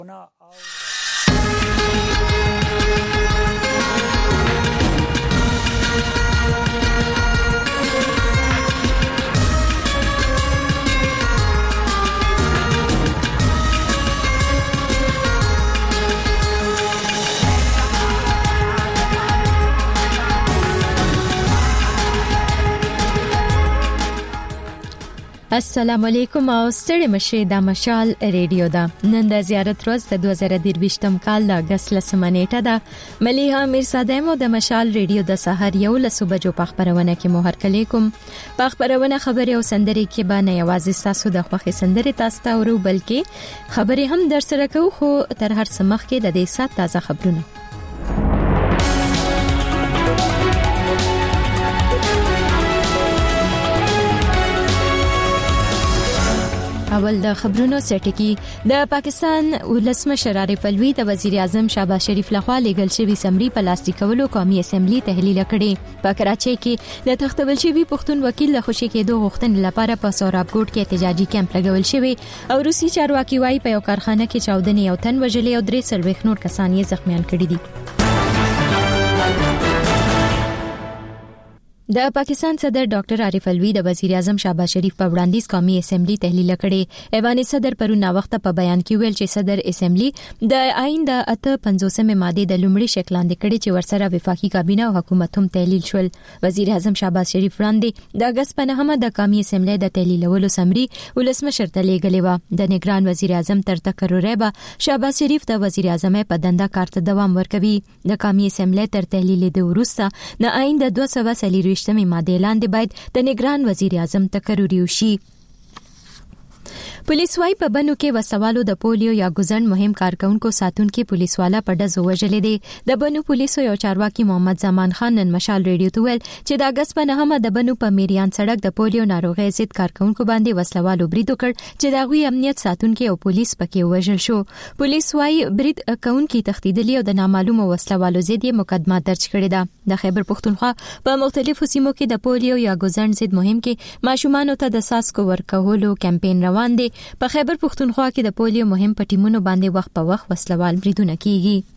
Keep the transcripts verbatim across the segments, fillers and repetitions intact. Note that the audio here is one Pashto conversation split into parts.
السلام علیکم او ستړي مشه د مشال ریډیو دا نن د زیارت ورځ د دوه زره درویشتم کال د اگست لسمه نیټه ده مليها میرصادمو د مشال ریډیو د سحر یو لسو بجو په خبرونه کې مو هرکلی کوم په خبرونه خبري او سندري کې باندې یوازې تاسو د خوخي سندري تاسو ته ورو بلکې خبري هم در سره کوو خو تر هر څه مخکې د دې سات تازه خبرونه اول د خبرونو سرټکی د پاکستان ولسمشر عارف الوی د وزیر اعظم شهباز شریف لخوا لیږل شوی سمري پلاستیکولو قومي اسمبلی تحلیل کړي په کراچۍ کې د تختول شوی پښتون وکیل له خوشي کېدو غوښتنې لپاره په سوراب ګوټ کې احتجاجي کیمپ لګول شوی او روسي چارواکي وايي په یو کارخانه کې چاودنې یو تن وژلې او درې څلوېښت نور کسان یې زخمیان کړي دي د پاکستان صدر ډاکټر عارف الوی د وزیر اعظم شهباز شریف په وړاندیز قومي اسمبلی تحلیل کړي ایوان صدر پرون وخت په بیان کې ویل چې صدر اسمبلی د آئین د اته پنځوسمه ماده د لومړي شکل لاندې کړي چې ورسره وفاقي کابینه او حکومت هم تحلیل شول وزیر اعظم شهباز شریف وړاندې د اگست په نهمه د قومي اسمبلی د تحلیلولو سمري ولسمشر ته لیږلې و د نگران وزیر اعظم تر تقرر به شهباز شریف د وزیر اعظم په دنده کار ته دوام ورکوي د قومي اسمبلی تر تحلیل د وروسته د آئین د دوه سوه څلور شتمه ماده لاندې باید د نگران وزیر اعظم تقرری وشي پولیس وايي په بنو کې وسوالو د پولیو یا ګزن مهم کارکونکو ساتونکو پولیس والا په دزو وجلې دي د بنو پولیسو یو چارواکي محمد زمان خان نن مشال ریډیو ته ویل چې د اگست په نهمه د بنو په میریان سړک د پولیو ناروغي ضد کارکونکو باندې وسوالو برید وکړ چې د غوي امنیت ساتونکو او پولیس پکې وژل شو پولیس وايي برید کونکي تختیدلی او د نامعلومه وسوالو ضد مقدمه درج کړې ده د خیبر پښتونخوا په مختلفو سیمو کې د پولیو یا ګزن ضد مهم کې ماشومان ته د ساسکو ورکولو کمپاین روان دي په خیبر پښتونخوا کې د پولیو مهم پټیمونو باندې وخت په وخت وسلوال بریدونه کیږي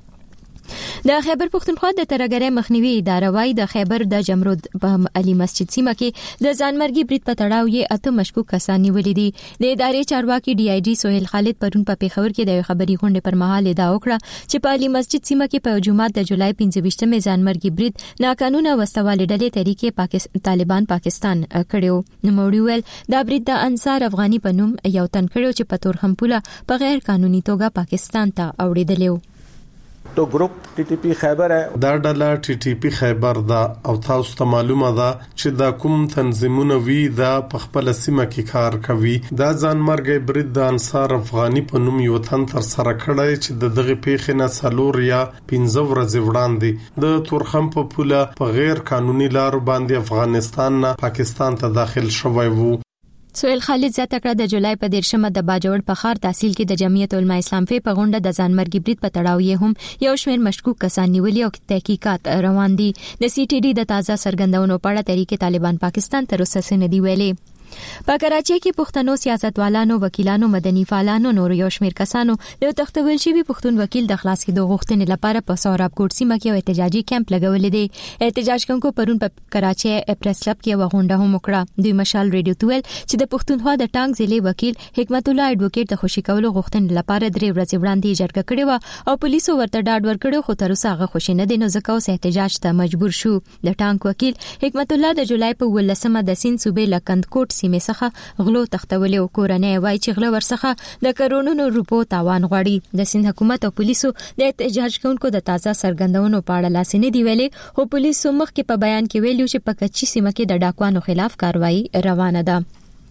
د خیبر پښتونخوا د ترګری مخنیوي اداره وايي د خیبر د جمرود په علي مسجد سیمه کې د ځانمرګي برید په تړاو یې اته مشکوک کسان نیولې دي د ادارې چارواکي ډي آی جی سہیل خالد پرون په پیښور کې د خبري غونډې پر مهال ادعا وکړه چې په علي مسجد سیمه کې په جمعه د جولای پنځه ویشتمه ځانمرګي برید ناقانونه وسوالې ډلې طریقې پاکستان طالبان پاکستان کړو نو ویل دا برید د انصار افغاني په نوم یو تن کړو چې په تورخم پوله په غیر قانوني توګه پاکستان ته اوړېدل تو ګروپ ټي ټي پی خیبر ہے دا ډله ټي ټي پی خیبر دا او تاسو ته معلومه ده چې دا کوم تنظیمونه وی دا په خپل سیمه کې کار کوي دا ځانمرګي برید د انصار افغاني په نوم یو تن تر سره کړی چې د دغه پیښې نه څلور یا پنځه ورځې وړاندې د تورخم په پوله په غیر قانوني لارو باندې افغانستان نه پاکستان ته داخل شوی وو سہیل خالد زیاته کړه د جولای په دیرشمه د باجوړ په خار تحصیل کې د جمعیت علماء اسلام په غونډه د ځانمرګي برید په تړاو یې هم یو شمېر مشکوک کسان نیولي او تحقیقات روان دي د سی ټي ډي د تازه سرګندونو په اړه طریقې طالبان پاکستان تر اوسه څه نه دی ویلي په کراچۍ کې پښتنو سیاستوالانو وکیلانو مدني فعالانو نور یو شمېر کسانو د تختول شوی پښتون وکیل د خلاص کېدو غوښتنې لپاره په سوراب کوټ سیمه کې احتجاجي کیمپ لګولې دي احتجاج کوونکو پرون په کراچۍ پریس کلب کې وغونډه هم وکړه دوی مشال ریډیو ته ویل چې د پښتونخوا د ټانګ ضلع وکیل حکمت الله اډوکیټ د خوشي کولو غوښتنې لپاره درې ورځې وړاندې جرګه کړې و او پولیسو ورته ډاډ ورکړ خو تر اوسه هغه خوشي نه دي نو ځکه اوس احتجاج ته مجبور شو د ټانګ وکیل حکمت الله د جولای په ولسمه د سین صوبې لکند کوټ سیمه څخه غلو تختولې او کورنۍ وای چې غلو ورڅخه د کرونونو روپو تاوان غواړي د سند حکومت او پولیسو د احتجاج کوونکو د تازه سرګندونو په اړه لاسنې دی ویلي خو پولیسو مخکې په بیان کې ویلو چې په کچي سیمه کې د ډاکوانو خلاف کاروایی روانه ده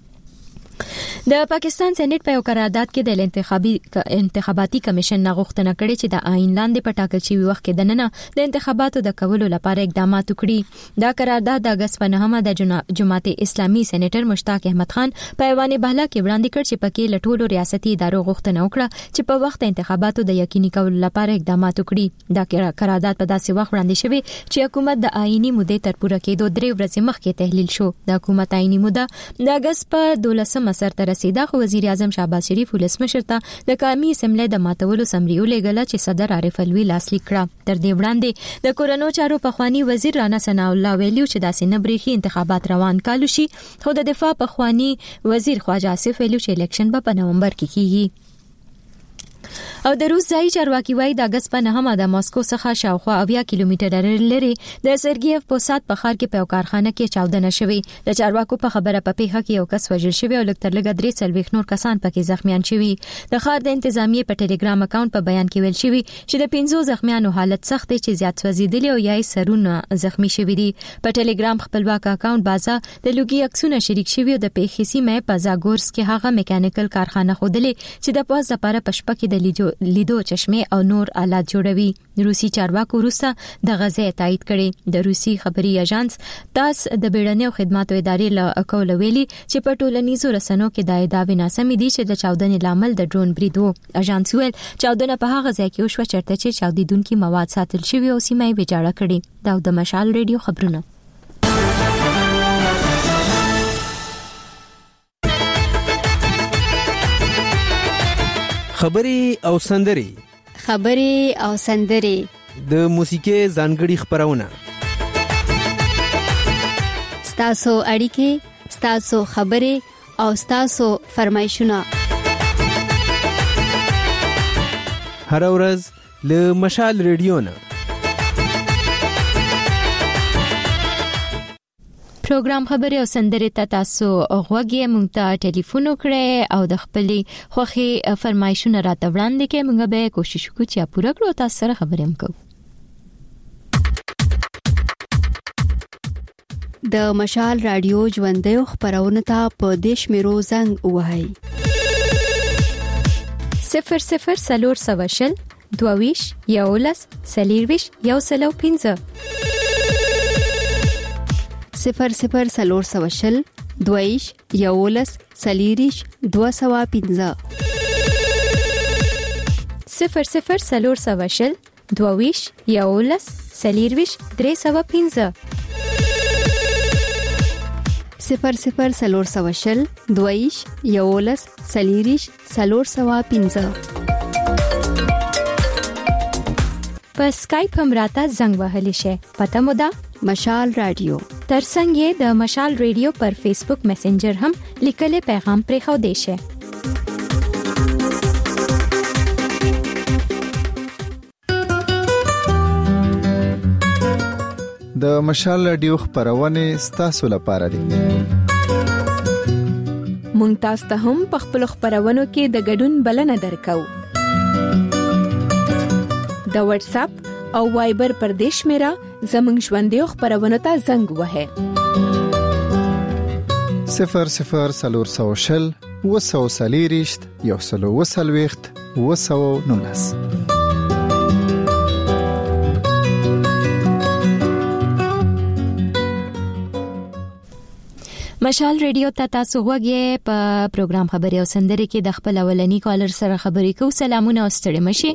د پاکستان سېنات په یو قرارداد کې د انتخابي انتخاباتي کمیشن غوښتنه کړې چې د آئین لاندې په ټاکل شوی وخت کې دننه د انتخاباتو د کولو لپاره اقدامات وکړي دا قرارداد د اگست په نهمه د جماعت اسلامي سېنیټر مشتاق احمد خان په ایوان بالا کې وړاندې کړ چې پکې لټولو ریاستي ادارو غوښتنه وکړه چې په وخت انتخاباتو د یقیني کولو لپاره اقدامات وکړي دا قرارداد په داسې وخت وړاندې شوی چې حکومت د آئینی مودې تر پوره کېدو درې ورځې مخکې تحلیل شو د حکومت آئینی موده د اگست په دولسمه سم سر ته رسیدا خو وزیر اعظم شهباز شریف ولسمشر ته د قومي اسمبلی د ماتولو سمریو لګل چې صدر عارف الوی لاسلیک کړه. تر دې وړاندې د کورونو چارو پخوانی وزیر رانا ثنا الله ویلو چې داسې نه بریخي انتخابات روان کالو شي، خو د دفاع پخوانی وزیر خواجه آصف ویلو چې الیکشن به په نومبر کې کیږي. او د روس ځای چارواکي وایي د اگست په نهمه د ماسکو څخه شاوخوا اویا کیلومتره لري د سرګیف پوسات په ښار کې په یو کارخانه کې چاودنه شوې. د چارواکو په خبره په پیښه کې یو کس وژل شوی او لږ تر لږه درې څلوېښت نور کسان پکې زخمیان شوي. د ښار د انتظامیې په ټلګرام اکاونټ په بیان کې ویل شوی چې د پنځو زخمیانو حالت سخت دی چې زیات سوځېدلي او یا یې سرونه زخمی شوي دي. په ټلګرام خپلواک اکاونټ بازا د لوګي عکسونه شریک شوي او د پیښې سیمه په زاګورس کې هغه میکانیکل کارخانه خوده چې د پوز لپاره پشپه کې د لیدو چشمه او نور آلات جوړوي. روسي چارواکو روسا د غزې تایید کړي. د روسي خبري اژانس تاس د بیړنیو خدماتو ادارې له اکول ویلي چې په ټولنیزو رسنیو کې د ادعاوې ناسمې دي چې د چاودنې لامل د ډرون برید وو. اژانس ویل چاودنه په هغه ځای کې وشوه چیرته چې چاودیدونکو مواد ساتل شوی او سیمه یې ویجاړه کړې. دا د مشال ریډیو خبرونه. خبري او سندري خبري او سندري د موسیقي ځانګړي خبرونه ستاسو اړیکې ستاسو خبري او ستاسو فرمایشونه هر ورځ له مشال ریډیو نه پروګرام خبري او سندري ته تاسو غوږی مونږ ته ټلیفون وکړئ او د خپلې خوخي فرمایشونه راته وړاندې کړئ. موږ به کوشش وکړو چې پوره کړو تاسو سره خبرې وکړو. د مشال رادیو ژوندۍ خبرونه ته په دیش میرو زنګ وهاي صفر صفر سلور سواشل دوویش یولس سلیرویش یو سلو پنځه صفر صفر سلور سواشل دویش یولس سلیریش دو سوا پنځه صفر صفر سلور سواشل دوویش یولس سلیرویش درې سوا پنځه صفر صفر سلور سواشل دویش یولس سلیریش سلور سوا پنځه په سکایپ هم راته زنګ وهلی شي. پته مو ده مشال رادیو ترڅنګ د مشال ریډیو پر فیسبوک میسنجر هم لیکلي پیغام پرې خو دی شي. د مشال رادیو خبرونه ستاسو لپاره دي. مونږ تاسو ته هم په خپل خبرونو کې د ګډون بلنه درکو. د واتس اپ او وایبر پر دیش میرا زمنګ ژوندۍ خبرونه ته زنګ وهه صفر صفر سلور سوشل وسو سلیریشت یو سلو وسلويخت وسو نونس. مشال ریډیو ته تاسو غوږی په پروګرام خبري او سندري کې د خپل اولنی کالر سره خبرې کوو. سلامونه او ستړي مشي.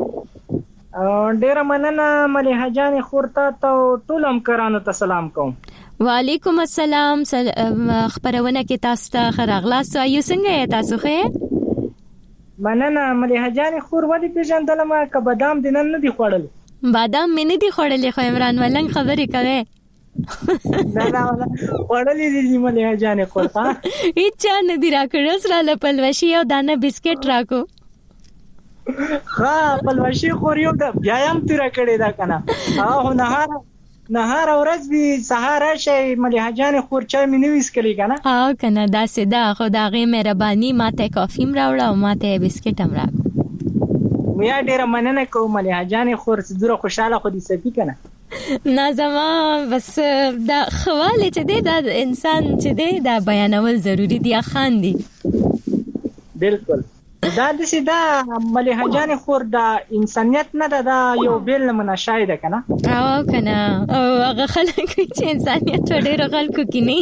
ډیره مننه مليحه جان خورته ته ټول همکارانو ته سلام کوم. وعلیکم السلام. خبرونه کې تاسو ته خراغلاس یو څنګه تاسو ښه؟ مننه مليحه جان خور ودی پیژندل ما ک بادام دینن نه دی خوړل. بادام مې نه دی خوړل خو عمران ملنګ خبرې کوي. نه نه وړلې دي مليحه جان خورته هیڅ نه دی راکړل سره لپلوشي او دانه بسکټ راکو. ها پلوشي خوريو د بیاام تیر کړي دا کنه. ها نهار نهار ورځ وی سهار شي مليحه جان خور چای مې نويس کړي کنه. ها کنه دا سدا خدای مهرباني ماته کافي مراوړه او ماته بسکټ هم راکو. میا ډیره مننه کوم مليحه جان خور زړه خوشاله خو دې سپی کنه. نه زما بس دا خواله چې دی دا انسان چې دی دا بیانول ضروری دی خاندي. بالکل دا د سیدا مليحه جان خور دا انسانيت نه دا یو بیل نمونه شای ده کنه. او کنه او هغه خلک چې انسانيت ډېر خلکو کې نه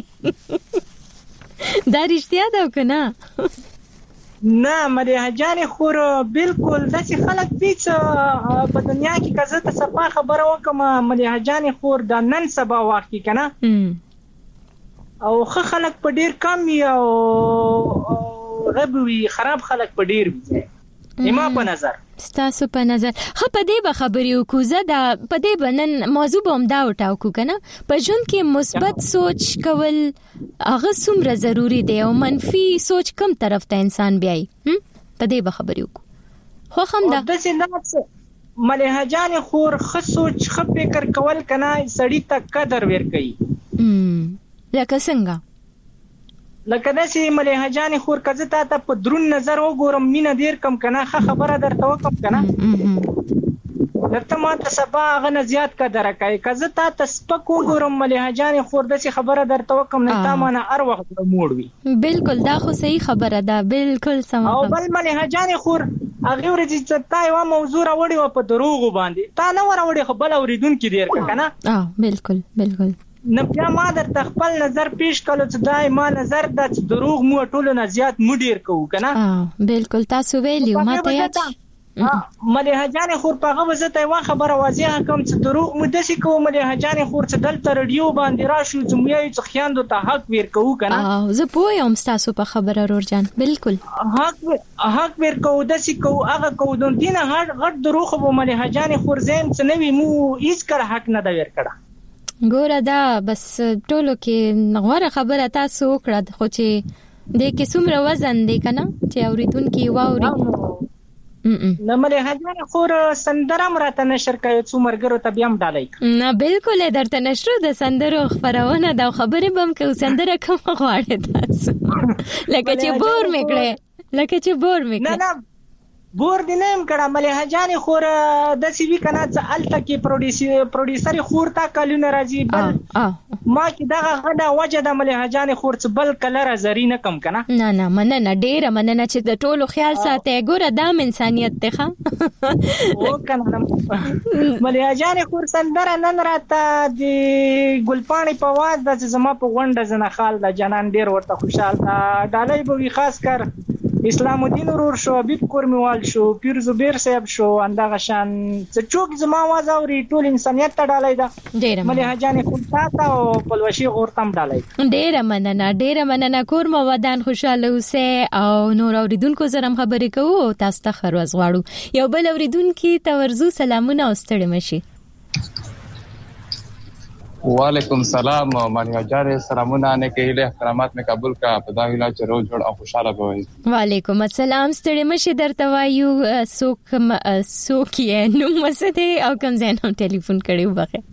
دا رښتیا ده کنه. نه مليحه جان خور بالکل داسې خلک دي چې په دنیا کې کزه ته صفه خبره وکم مليحه جان خور د نن سبا واقع کنه او ښه خلک په ډیر کم وي او غب وي خراب خلک په ډیر وي ایما په نظر ستاسو په نظر خو په دې به خبرې وکوزه دا په دې بنن موضوع به هم دا وټاو کو کنه په ژوند کې مثبت سوچ کول هغه څومره ضروری دی او منفي سوچ کم طرف ته انسان بیاي په دې به خبرې وکړو خو هم دا د سینات مليحه جان خور خ سوچ خ فکر کول کنه سړی ته قدر ور کوي لکه څنګه لکه داسې مليحه جان خور کزه تا ته په درون نظر وګورم مینه ډیر کم کنه خبره درته وکم کنه درته ما ته سبا غنه زیات قدر کوي کزه تا ته سپک وګورم مليحه جان خور داسې خبره درته وکم نه تا مانه هر وخت موړ وي بالکل دا خو صحیح خبره ده بالکل سم او بل مليحه جان خور هغه ورځ چې تا یو موضوع راوړی په دروغ باندې تا نه وراوړي خو بل اوریدونکو ډیر کنه اه بالکل بالکل نه بیا ما درته خپل نظر پیش کړو چې دای ما نظر د دروغ مو ټولو نه زیات مو ډیر کوو کنه اه بالکل تاسو ویلیو ما ته یاد مليحه جان خور په هغه وزته یو خبره واضحه کوم چې دروغ مو دسی کوو مليحه جان خور چې دلته رادیو باندې راشو چې مې یې ځخیاندو ته حق ور کوو کنه اه زه پوهیم تاسو په خبره رورجان بالکل حق حق ور کوو دسی کوو هغه کوو د دینه هر غټ دروغ به مليحه جان خور زم چې نوی مو هیڅ کړه حق نه دا ور کړه ګوره دا بس ټولو کې غوړه خبره تاسو وکړه خو چې د کې څومره وزن دی کنه چې اوریدونکو واوري نه مليحه جان خور سندره مرته نشر کوي څو مرګرو ته بیا هم ډالای نه بالکل درته نشرو د سندرو خبرونه دا خبره بم کو سندره کوم غواړي تاسو لکه چې بور میکړه لکه چې بور میکړه نه نه بور دینم کړه مليحه جان خور د سی وی کنه چې الته کې پروډوسر پروډوسر خور تا کلونه راځي بل ما کې دا غدا وجه د مليحه جان خور چې بل کلر زری نه کم کنه نه نه مننه ډیره مننه چې د ټولو خیال ساتي ګوره د انسانيت ته او کنه مليحه جان خور سندره نن راته د ګلپانی په واز د زما په غونډه زنه خال د جنان ډیر ورته خوشاله ډالۍ به خاص کر اسلام الدین ورور شو حبیب کورمیوال شو پیر زبیر صاحب شو اندغه شان چې چوک زما आवाज اوري ټول انسانيت ته ډالای دا ډیره مليحه جان خود تا او پلوشي غورتم ډالای ډیره مننه ډیره مننه کورمو ودان خوشاله اوسه او نور اوریدونکو سره خبرې کوو تاسو ته خروز غواړو یو بل اوریدونکو ته ورزو سلامونه واستړم شي وعلیکم سلام مليحه جان سلامونه نه کې له احترامات مې قبول کا په دا ویلا چې روز جوړ او خوشاله وي وعلیکم السلام ستړي مشه درته وایو سوک سوک یې نو مسته او کوم ځای نو ټلیفون کړیو بخیر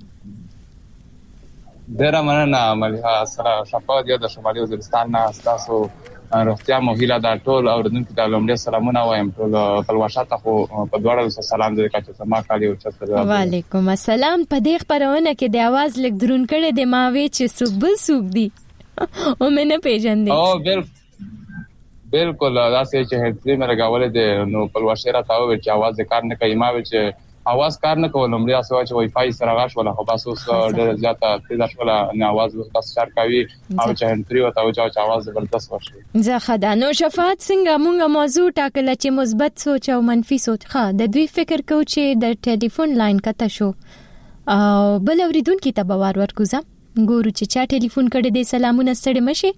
ډیر مننه مليحه سلام شپه دی د شمالي وزیرستان نه تاسو روغتیا مو هیله دا ټول اوردونکو ته لومړی سلامونه وایم ټول پلواشاته خو په دواړو سلام دې کاته سما کالی او چتر وعلیکم السلام په دې خبرونه کې د आवाज لیک درون کړي د ماوي چې صبح صبح دي او مې نه پیژندې او بالکل بالکل دا چې هټري مې راغولې ده نو پلواشره تاو چې आवाज کار نه کوي ماوي چې आवाज کار نه کولم لري اسو چې وای فای سره غاښ ولا خو باسو ډېر زیاته تیز شولا نه आवाज بس شار کوي او چې هټري وتا او چې आवाज زبردست ورشي زه خدای نو شفاعت څنګه مونږه موضوع ټاکل چې مثبت سوچ او منفي سوچ ښه د دوی فکر کو چې د ټلیفون لاین کته شو او بل اوریدونکو ته باور ورکوزم ګورو چې چا ټلیفون کړي د سلامونه ستړي مشي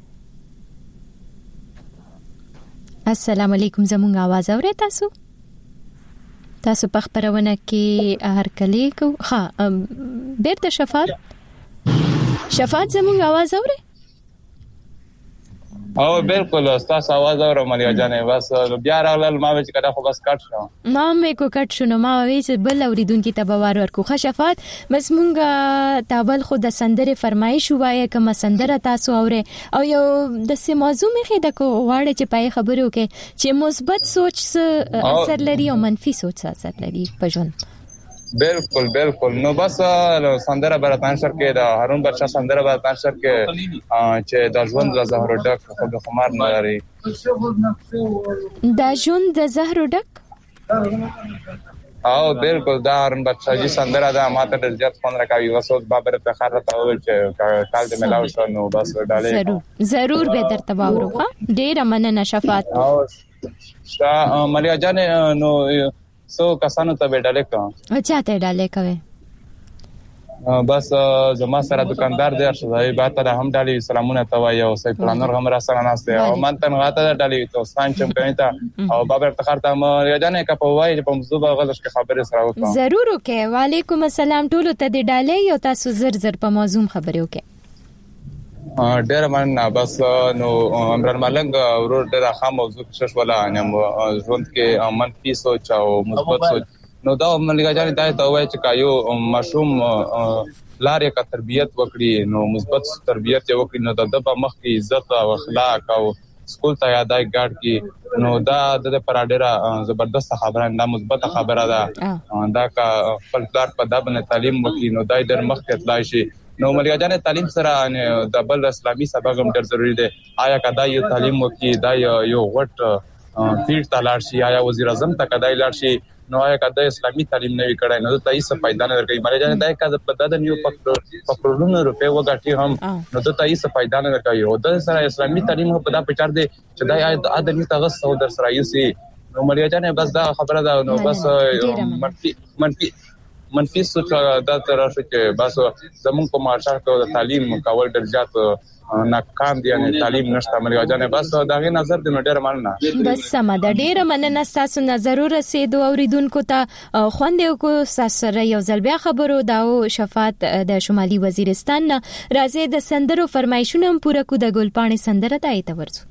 السلام علیکم زمونږ आवाज اورئ تاسو تاسو په خبرونه کې هر کلی کو ها بیرته شفاعت شفاعت زموږ आवाज اوري او بالکل تاسو आवाज اورم مليحه جان بس بیا راغلل ما چې کړه خو بس کټ شو ما مې کو کټ شو نو ما وی چې بل اوریدونکو ته باور ورکو خو شفاعت بس مونږه تابل خو د سندره فرمایش وایي کوم سندره تاسو اوري او یو د سه موضوع مخې د کو واړه چې پای خبرو کې چې مثبت سوچ اثر لري او منفي سوچ اثر لري په ژوند بالکل بالکل نو بس سندره براتان شر کې دا هارون بادشاہ سندره براتان شر کې چې د ژوند د زهر ډک خو د خمار نه لري د ژوند د زهر ډک او بالکل دا هارون بادشاہ جی سندره دا ماته د زیات فون راکوي وسوت بابر ته خاطر ته ول چې کال دې ملاو شو نو بس ډالې ضرور ضرور به درته باور ها ډېر مننه شفاعت او شا مليحه جان نو سو کسانو ته ډالې کوم اچھا ته ډالې کوي بس زما سره دکاندار دی ارشدای با ته هم ډالې سلامونه توای او سې پلانر هم را سره ناشته او من ته غاته ډالې تو سان چمپیون ته او بابر تخر ته ما یادنه کا په وای په موضوع غلش کې خبره سره وکړم. ضرور وکي. وعلیکم السلام ټول ته د ډالې او تاسو زر زر په موضوع خبرې وکي. ډېر مننه. بس نو عمران ملنګ ورور ډېر ښه موضوع شش ولا نیم ژوند کې منفي سوچ او مثبت سوچ نو دا ملګری جان دا ته وایي چې کایو مشروم لارې کا تربيت وکړي نو مثبت تربيت وکړي نو د په مخ کې عزت او اخلاق او سکول ته یادای ګاډ کې نو دا د پر ډېر زبردست خبره ده مثبت خبره ده دا کا خپل پلار په دابنه تعلیم وکړي نو دا ډېر مخ ته تلای شي نو ملګری جان تعلیم سره د بل اسلامي سبق هم ډېر ضروری دی. آیا کدا یو تعلیم وکړي دا یو غټ فیلډ ته لاړ شي آیا وزیر اعظم ته کدا لاړ شي نو آیا کدا اسلامي تعلیم نه وکړای نو ته هیڅ فائدہ نه ورکړي. ملګری جان دا کدا په دغه نیو په کروڑونو روپے وګټي هم نو ته هیڅ فائدہ نه ورکړي او د سره اسلامي تعلیم په دا پچار دی چې دا ادمي تاسو سو در سره یو سي نو ملګری جان بس دا خبره ده نو بس منفي منفي منفي سوچ دا تر شو چې بس زمون په معاشره کې د تعلیم کول درجات ناکام دي یعنی تعلیم نشته. ملګری جان بس داغه نظر د نډر مننه. بس سم ده. ډیره مننه تاسو نظر رسیدو اوریدونکو ته خوندې کو سره یو ځل بیا خبرو دا او شفاعت د شمالي وزیرستان راځي د سندرو فرمایشونه پوره کو د ګلپاڼې سندره ته ایت ورسو.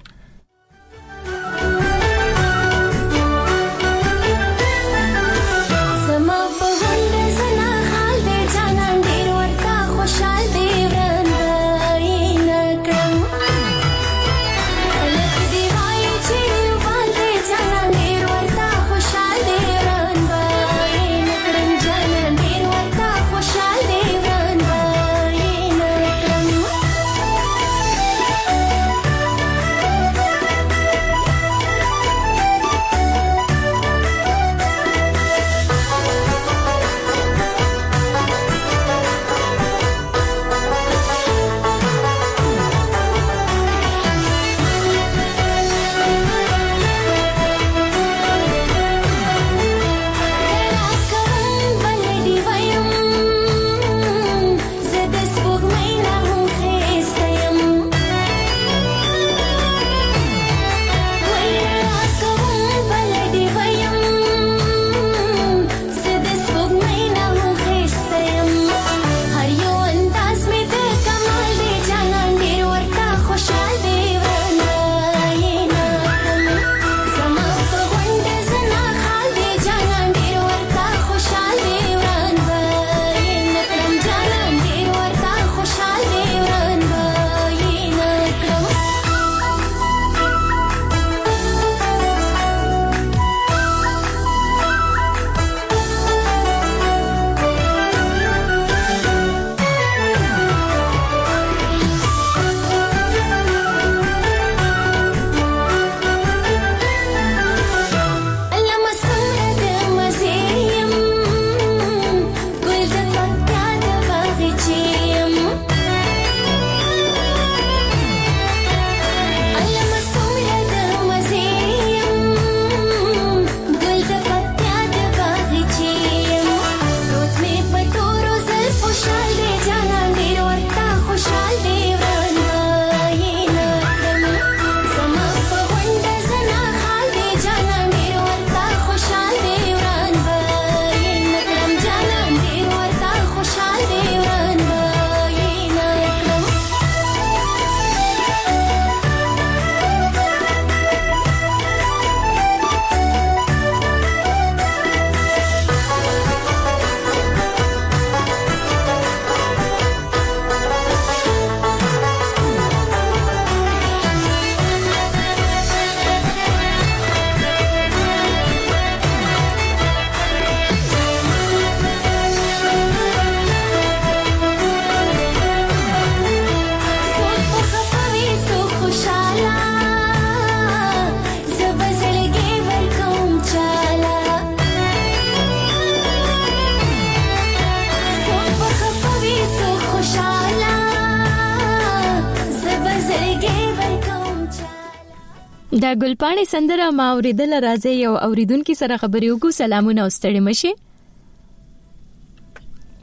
دا ګلپاڼې سندره ما اوریدل راځي یو اوریدونکو سره خبرې وکړو. سلامونه او ستړي مشي.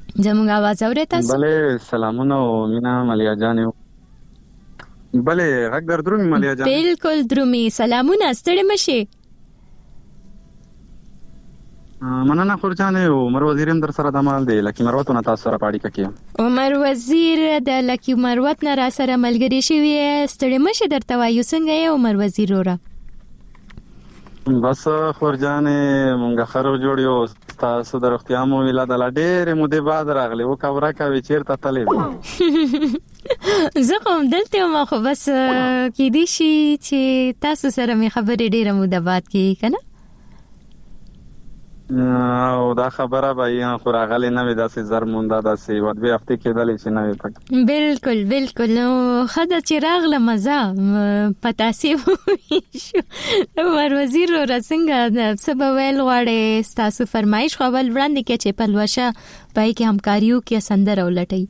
زموږ आवाज اورئ تاسو؟ بله سلامونه او مینا ملیا جان. بله غږ در درومي ملیا جان؟ بالکل درومي. سلامونه، ستړي مشي. مننه خورجانې. عمر وزیر هم در سره د مال دی لکه مروت نه تاسو سره پاړی کړي. عمر وزیر د لکه مروت نه را سره ملګری شوی. ستړي مشه درته وایو څنګه یې عمر وزیر وره؟ بس خورجانې مونږه خرو جوړیو تاسو د روغتیا مو ویلا د ډېر مودې بعد راغلی و کاوره کوي چیرته تلې زه کوم دلته ما خو بس کې دي شي چې تاسو سره می خبرې ډېر مودې بعد کې کنه او دا خبره به یا خو راغلی نه وي داسې زر مونده داسې ود به هفته کېدلی چې نه وي پکې. بالکل بالکل. نو خدای چې راغله مزه پتاسي شو. عمر وزیر را څنګه سبا ویل غواړي تاسو فرمایش خو ول وړاندې کې چې پلوشه پای کې همکاریو کې سندره ولټي.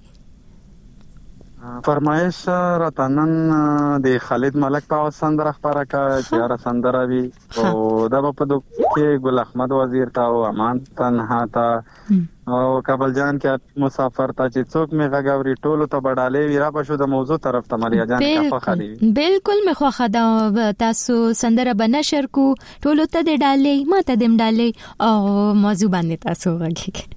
فرمایش راتنن د خالد ملک په سندره خبره کا چې را سندره وی او دا په دو کې ګل احمد وزیر تا او امان تنها تا او کابل جان کې مسافر تا چې څوک می غاوري ټولو ته بډالې وی را پښو د موضوع طرف ته مریا جان کا فخري. بالکل مخ خدا تاسو سندره بنشر کو ټولو ته د ډالې ما ته دم ډالې او موضوع باندې تاسو غږی.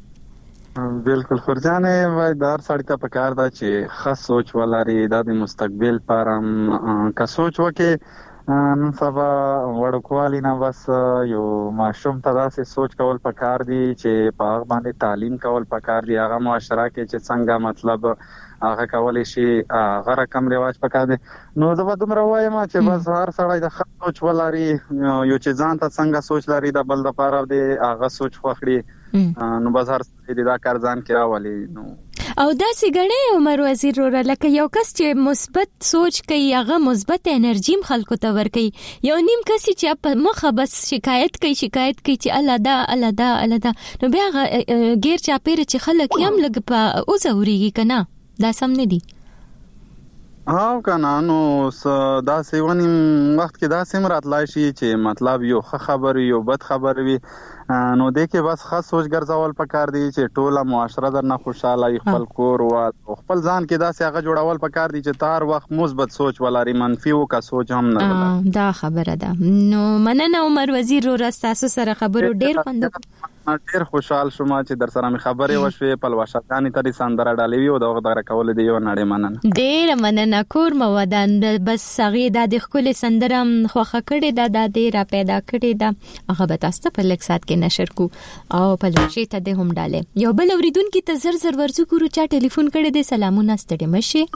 بالکل خورجانې وای دار سړی ته پکار دا چې خاص سوچ ولري د مستقبل لپاره کا سوچ وکي نن سبا وړکوالی نه بس یو ماشوم ته داسې سوچ کول پکار دي چې په هغه باندې تعلیم کول پکار دي هغه معاشره کې چې څنګه مطلب هغه کولای شي هغه رقم رواج پکار دي. نو زه به دومره وایم چې بس هر سړی د خاص سوچ ولري یو چې ځان ته څنګه سوچ لري د بل د لپاره دی هغه سوچ خوخړي نو بازار دې دا کار ځان کې راولي. نو او دا سګړې عمر وزیر وره لکه یو کس چې مثبت سوچ کوي هغه مثبت انرژي خلکو ته ورکي. یو نیم کس چې په مخه بس شکایت کوي شکایت کوي چې الله دا الله دا الله دا نو بیا غیر چا پیر چې خلک یم لګ په او زوريږي کنه دا سم نه دي. او کنه نو دا سیونی وخت کې دا سم راتلای شي چې مطلب یو خبر یو بد خبر وي نو دې کې بس خاص سوچ ګرځول پکار دي چې ټوله معاشره درنه خوشاله خپل کور او خپل ځان کې دا څنګه جوړول پکار دي چې تار وخت مثبت سوچ ولري منفي او کا سوچ هم نه ولري. دا خبره ده. نو مننه عمر وزیر رو تاسو سره خبرو ډیر خوند ډیر خوشحال شوم چې در سره می خبرې وشوي په لواشتانی ترې سندره ډالوي او دغه دغه کول دی یو نړۍ مننه. ډیر مننه کور مودان بس هغه د خپل سندره خوخه کړي دا د ډیر پیدا کړي دا هغه به تاسو په لیک سات کې نشر کو او په لوشي ته د هم ډاله. یو بل اوریدون کې ته زر زر ورزو ګورو چا ټلیفون کړي د سلامونه ستړي مشه.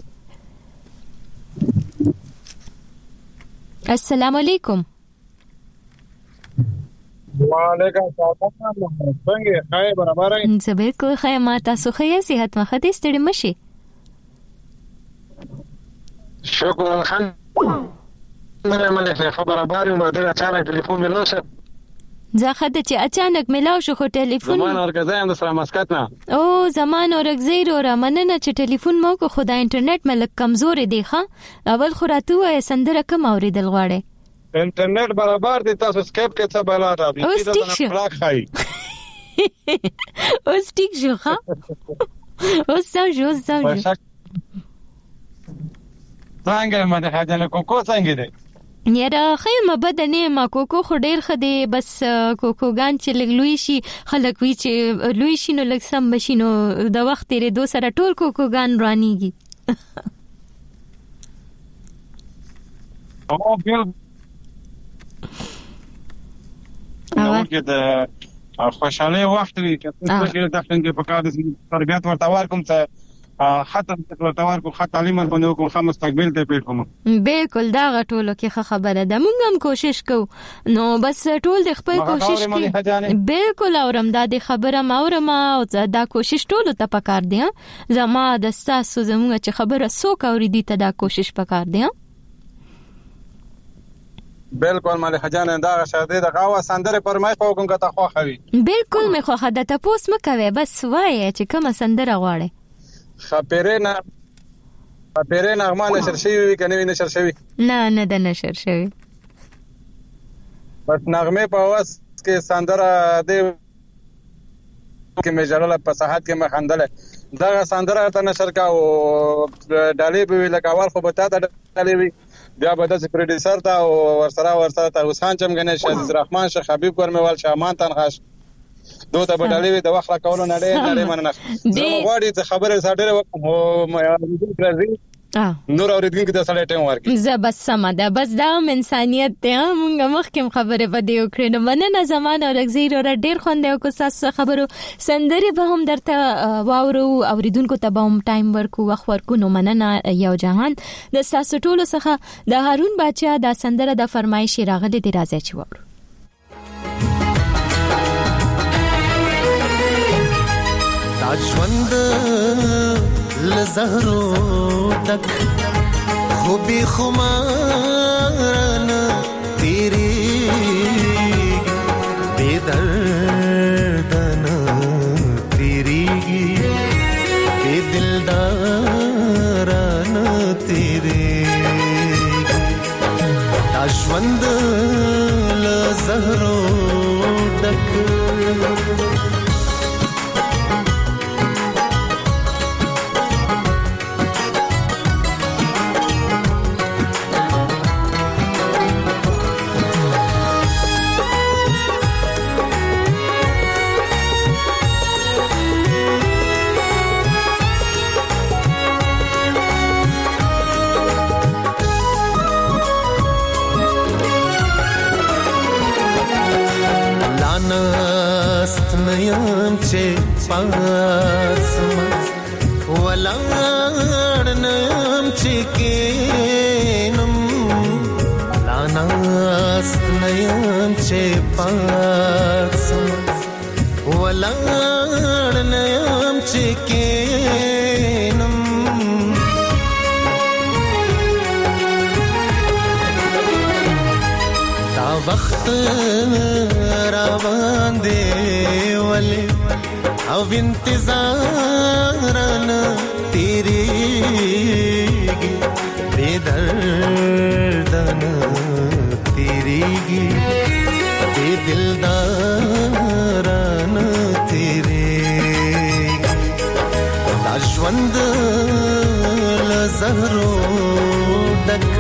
السلام علیکم. وعلیکم السلام. څنګه خیر برابر یې؟ زه بالکل خیر. ما تاسو خیر صحت مخه دې ستړي مشه. شکر الحمدلله. مله خبر برابر یم د اچانک ټلیفون مې لوسه. زه خدای چې اچانک ملاو شو خو ټلیفون زمان اورګزای هم د سره مسکت نه او زمان اورګزای رو را مننه چې ټلیفون مو کو خدای انټرنیټ ملک کمزور دی ښه اول خو راته سندره کم اوریدل غواړي انټرنیټ برابر دی تاسو سکیپ کې څه بلا راځي اوس ټیک شو اوس ټیک شو ښه اوس سم اوس سم څنګه مده حاجه کوکو څنګه دی یاره خیر مبد نه ما کوکو خو ډیر خدي بس کوکوګان چې لګلوي شي خلک وی چې لوي شي نو لګ سم بشینو د وخت لري دو سره ټول کوکوګان رانيږي او بل نو کې د خوشاله وخت لري چې تاسو کې د څنګه په کار د تربيت ورته ورکوم ته حتی تکلو تاور کو خط تعلیم باندې کو خو مستقبل ته پیټ کوم بالکل دا غټولو کې خبره ده مونږ هم کوشش کوو نو بس ټول د خپل کوشش کوي بالکل اورم دا د خبره ماورم او دا کوشش ټول ته پکار دی زما د تاسو زموږ چې خبره سوک اوریدي ته دا کوشش پکار دی بالکل مالک جان دا شاده د غوا سندره پرمای خو کوم کته خو خوي بالکل مې خو خدای ته پوس مکوي بس وای چې کوم سندره غواړي خبرنا خبرنا ما نشر شوی کنه نشر شوی نه نه د نشر شوی بس نغمه په واس کې سندره دی کې مې جړل په صحت کې مې خندل دا سندره ته نشر کا او ډالې به لکه اول خو به تا ته ډالې وي بیا به د پروډوسر ته او ورسره ورسره ته حسین چمګنه شهید رحمان شیخ حبیب کورموال شامان تنخاش دوته به ډالې وي د وخت را کولو نه ډېر ډېر مننه زه غواړم چې خبره ساډره وکم او مې نور اوریدونکو ته سره ټیم ورکړي زه بس سم ده بس دا انسانيت ته موږ مخکې خبره پدې وکړو نو مننه زمانه او رغزیر او ډېر خوند او کو ساس خبرو سندري به هم درته واورو اوریدونکو ته به هم ټایم ورکو وخت ورکو نو مننه یو جهان د ساسو ټولو څخه د هارون بچا د سندره د فرمایش راغلي دی راځي چې وورو ژوند لزهرو تک خوبی خمارن تیری بے دردن تیری بے دلدارن تیری ژوند لزهرو تک نیم چه پاسم ولار نیم چه کینم لاناست نیم چه پاسم ولار نیم چه کینم تا وقت روان دی ولی او انتظارن تیریگی بے دردن تیریگی بے دلدارن تیریگی دا ژوند لزهرو ډک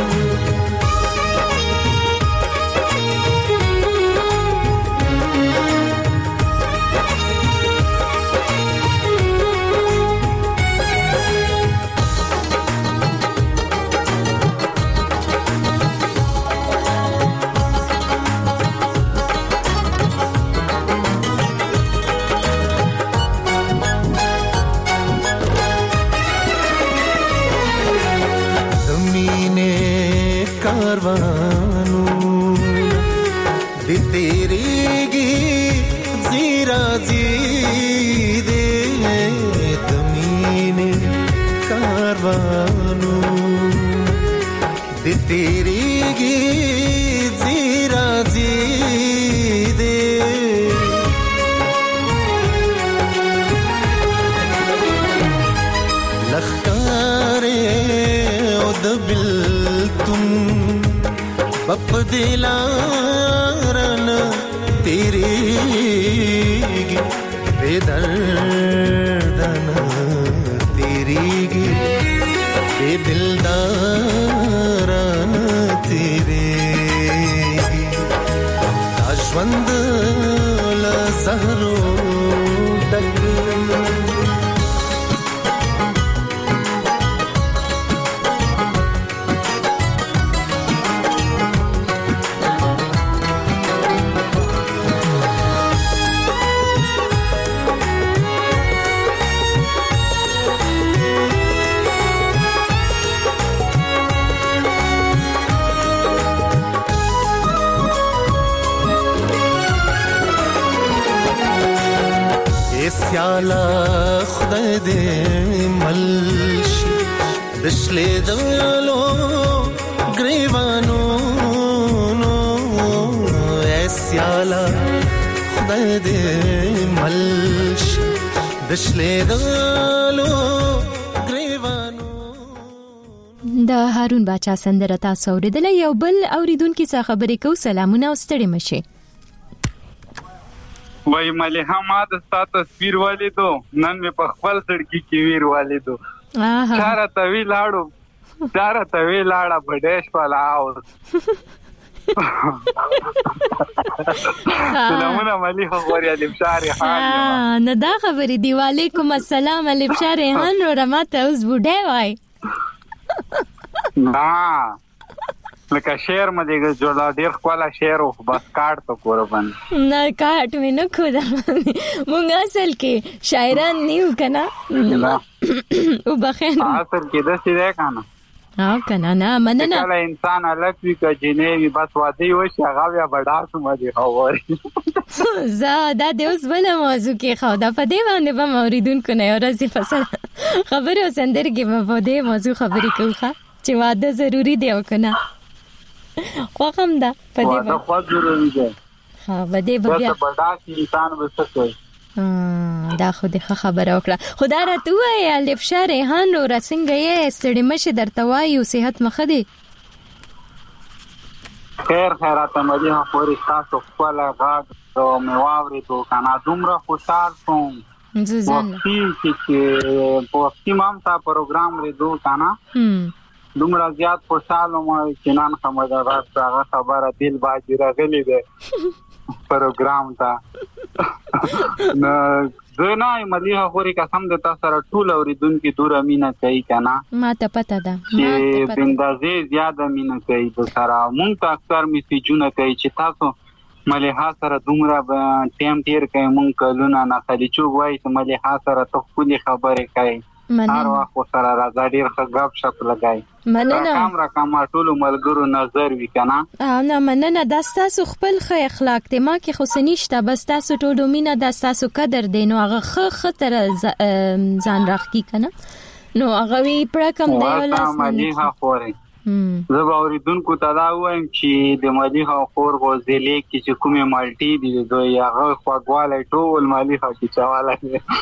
بپ دلارن تیریگی بے دردن تیریگی بے دلدارن تیریگی دا ژوند لزهرو ډک سیالا خدای دې ملشي دشلې دلو گریوانو نو سیالا خدای دې ملشي دشلې دلو گریوانو د هارون بچا سندره تاسو اوریدل یو بل اوریدونکو څخه خبرې کو سلامونه او ستړي مشه وای مليحه ما د ستاسو تصویر ولیدو نن مې په خپل سړکی کې ویر ولیدو چاره توی لاړو چاره توی لاړه بډېش پلاو سلامونه مليحه غوري البشار حال نه دا خبرې دی وعلیکم السلام البشار هان رماته اوس بډې وای نا لکه شعر مې جوړا ډیر خپل شعر او بس کاټ ته قربان نه کاټ مې نه خدا مونږ اصل کې شاعران نیو کنه او بخیر اصل کې د څه ده کنه او کنه نه مننه کله انسان الګ وی ک جنې بس واده وي هغه بیا بډاسو مې خبري زه دا د اوس بل موضوع کې خو دا په دې باندې به اوریدونکو نه ورځي فصل خبره وسندرګي په دې موضوع خبرې کوخه چې واده ضروری دی او کنه خو هم دا په دې واده خو ضروری دی ها په دې بیا بډاس انسان وسته دا خو دې خبره وکړه خدای راته وایي الفشار ریحان او رسنګ یې ستړي مشه درته وایي صحت مخه دی خیر خیرات مليحه پوری تاسو خپل غاګ او میواوري تو کنه دومره خوشحال کوم ززن چې په سیمام تا پروګرام ریدو کنه دومره زیات خوشحال مو چې نن خمره راځه خبره دل باجی راغلی ده پروګرام تا نه زنه مليحه خوري قسم د تاسو سره ټول اوریدونکو دور امینه کوي کنه ما ته پته ده چې بندازي زیاده امینه کوي د سره مونږ ته اکثر میسیجونه کوي چې تاسو مليحه سره دومره ټیم تیر کوي مونږ کلونه نه خالي چوغ وای چې مليحه سره ته خولي خبره کوي هر وخت سره راځي ډیر ښه غب شپ لګای مننه کیمرا کما ټول ملګرو نظر وکنا نه مننه د تاسو خپل خ اخلاق ته ما کې خصنیشته بس تاسو ټول مینه د تاسو قدر دین او هغه خطر ځان راخی کنه نو هغه وی پر کم دی ولا مليحه خوري زه به اوریدونکو ته دا وایم چې د مليحه خور غوځلې کې چې کومه مالټي دی دوی هغه خواږواله ټول مليحه کې چواله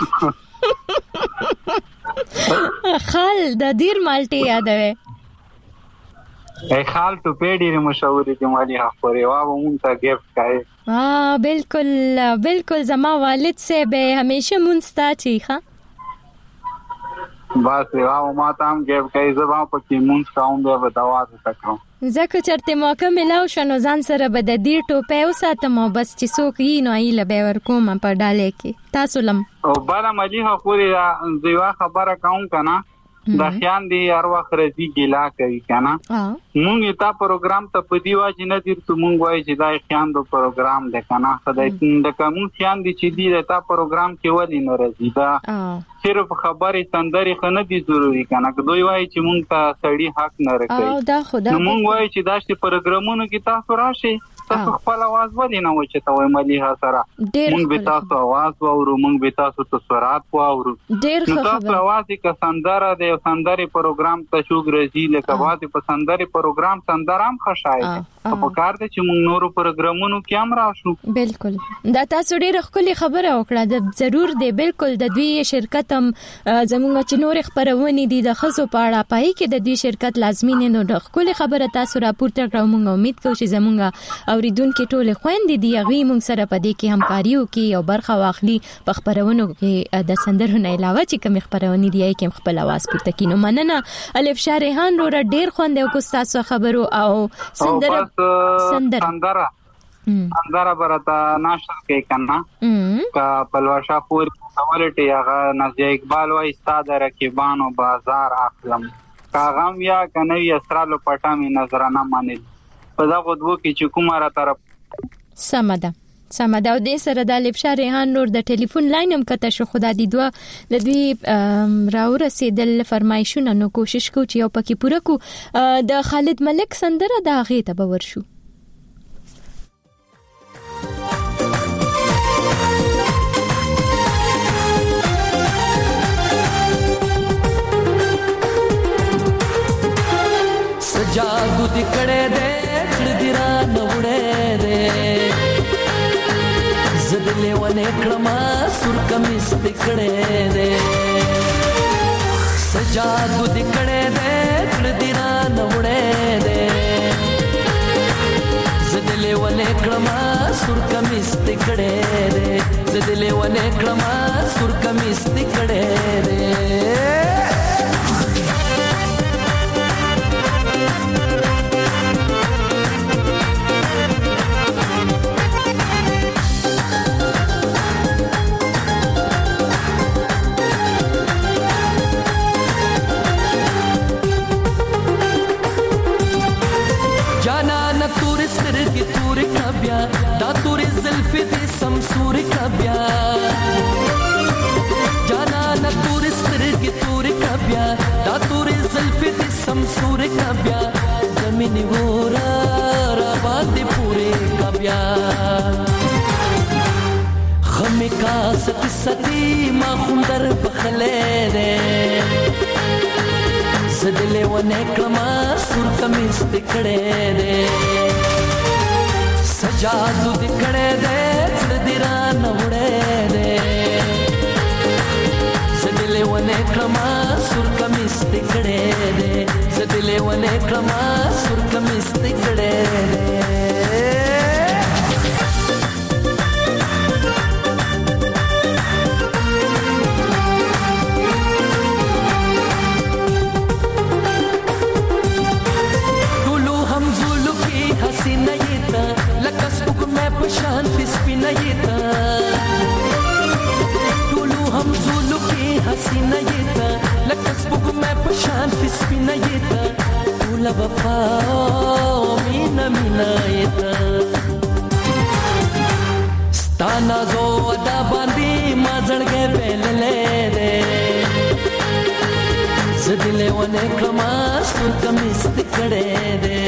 خال د دیر مالټي یادوي ای خال ته پیډې مشهور دي مليحه خوري واو مونږ ته گیفت کړي ها بالکل بالکل زما والد سے به همیشه مونستا چیخه بس واو ما تام گیفت کړي زما په کې مونږ کوم به دواز تکو زکه چرته موقع ملاو شنو ځان سره به د دې ټوپه او ساتم بس چې څوک یې نو ایله به ورکوم په ډاله کې تاسو لم او بل مليحه خوري زیوا خبره کوم کنه د خیان دی هر وخت رضی ګلا کوي کنه مونږ تا پروګرام ته پدی واجی نه دیر ته مونږ وای چې دا خیان دو پروګرام ده کنه خدای د کوم خیان دی چې دی تا پروګرام کې ولې نه رضی دا صرف خبرې سندري خنه دي ضروری کنه که دوی وای چې مونږ ته سړی حق نه راکړي نو مونږ وای چې دا چې پروګرامونو کې تاسو راشي تاسو خپل आवाज ولې نه وای چې توي مليحه سره مونږ به تاسو आवाज واورو مونږ به تاسو ته سرات واورو ډېر خبره تاسو आवाज کې سندره د سندري پروګرام ته شو غرزي لکه واځي په سندري پروګرام سندرام خشای په کار دي چې مونږ نورو پروګرامونو کې هم راشو بالکل دا تاسو ډېر خپل خبره وکړه د ضرور دی بالکل د دوی شرکت هم زموږ چې نور خبرونه دي د خصو پاړه پای کې د دوی شرکت لازمي نه نو د خپل خبره تاسو راپورته کړو مونږ امید کوو چې زموږ اوریدونکو ټول خويندې دي هغه مونږ سره په دې کې همکاري وکړي او برخه واخلي په خبرونو کې د سندرونو علاوه چې کوم خبرونه دي کې خپل आवाज پورته کینو مننه الفشار ریحان رو ډېر خوند او کو تاسو خبرو او سندر سندر سندره سندره برتا ناشر کې کنا کا پلواشا پور کوالټي هغه نازي اقبال وای استاد رکیبانو بازار اخلم کاغم یا کنوي اسرالو پټامي نظرانه مانل په دا غوډو کې چې کومه طرف سمده سمده او د سره د الفشار ریحان نور د ټلیفون لاین هم کته شو خدا دې دوه د دوی راو رسیدل فرمایشونه نو کوشش کو چې یو پکې پوره کو د خالد ملک سندره د هغه ته باور شو سجادو دکړې دې خړ دی را نوړې دې زدلې ونه کړما سر کمیس دکړې دې سجادو دکړې دې خړ دی را نوړې دې زدلې ونه کړما سر کمیس دکړې دې زدلې ونه کړم سور کمیس دې کړې دې دا تورې زلفې دې سمسورې کا بیا جانا نه تورې سترګې تورې کا بیا دا تورې زلفې دې سمسورې کا بیا زمینې ګوره را باندې پورې کا بیا غمې کا ستې ستې ما خوندر بخلې دې زدلې ونه کړم سور کمیس دې کړې دې سجادو دکڑے دے زړه دی را نوړې دے زدلې ونه کړم سور کمیس دکړې دے زدلې ونه کړم سور کمیس دکړې دے پشان پسپینا یتا ټولو هم زولو کې حسینا یتا لکه سپوږ مې پشان پسپینا یتا ټول وفا مینا مینا یتا ستانا زو ادا باندې ما زړګې پهللې دې زدلې ونه کړم سور کمیس دکړې دې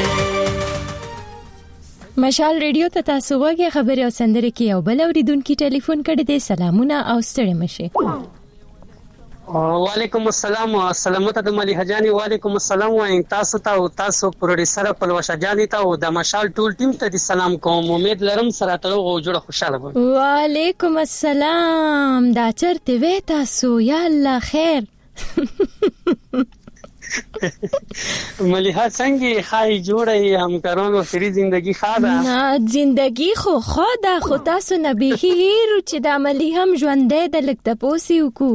مشال ریډیو ته تاسو وګورئ خبري او سندره کې یو بل اوریدونکو ټلیفون کړی دی سلامونه او ستړي مشه وعلیکم السلام سلامت د ملي حجاني وعلیکم السلام و تاسو ته او تاسو پروډوسر پلوشه جاني ته او د مشال ټول ټیم ته د سلام کوم امید لرم سره ته او جوړه خوشاله وي وعلیکم السلام دا چرته وې تاسو یا الله خیر مليحه څنګه خای جوړه هم کارونو سری زندگی خاده نه زندگی خو خاده خو تاسو نه به هیرو چې د عملی هم ژوندې د لکته پوسی وکړو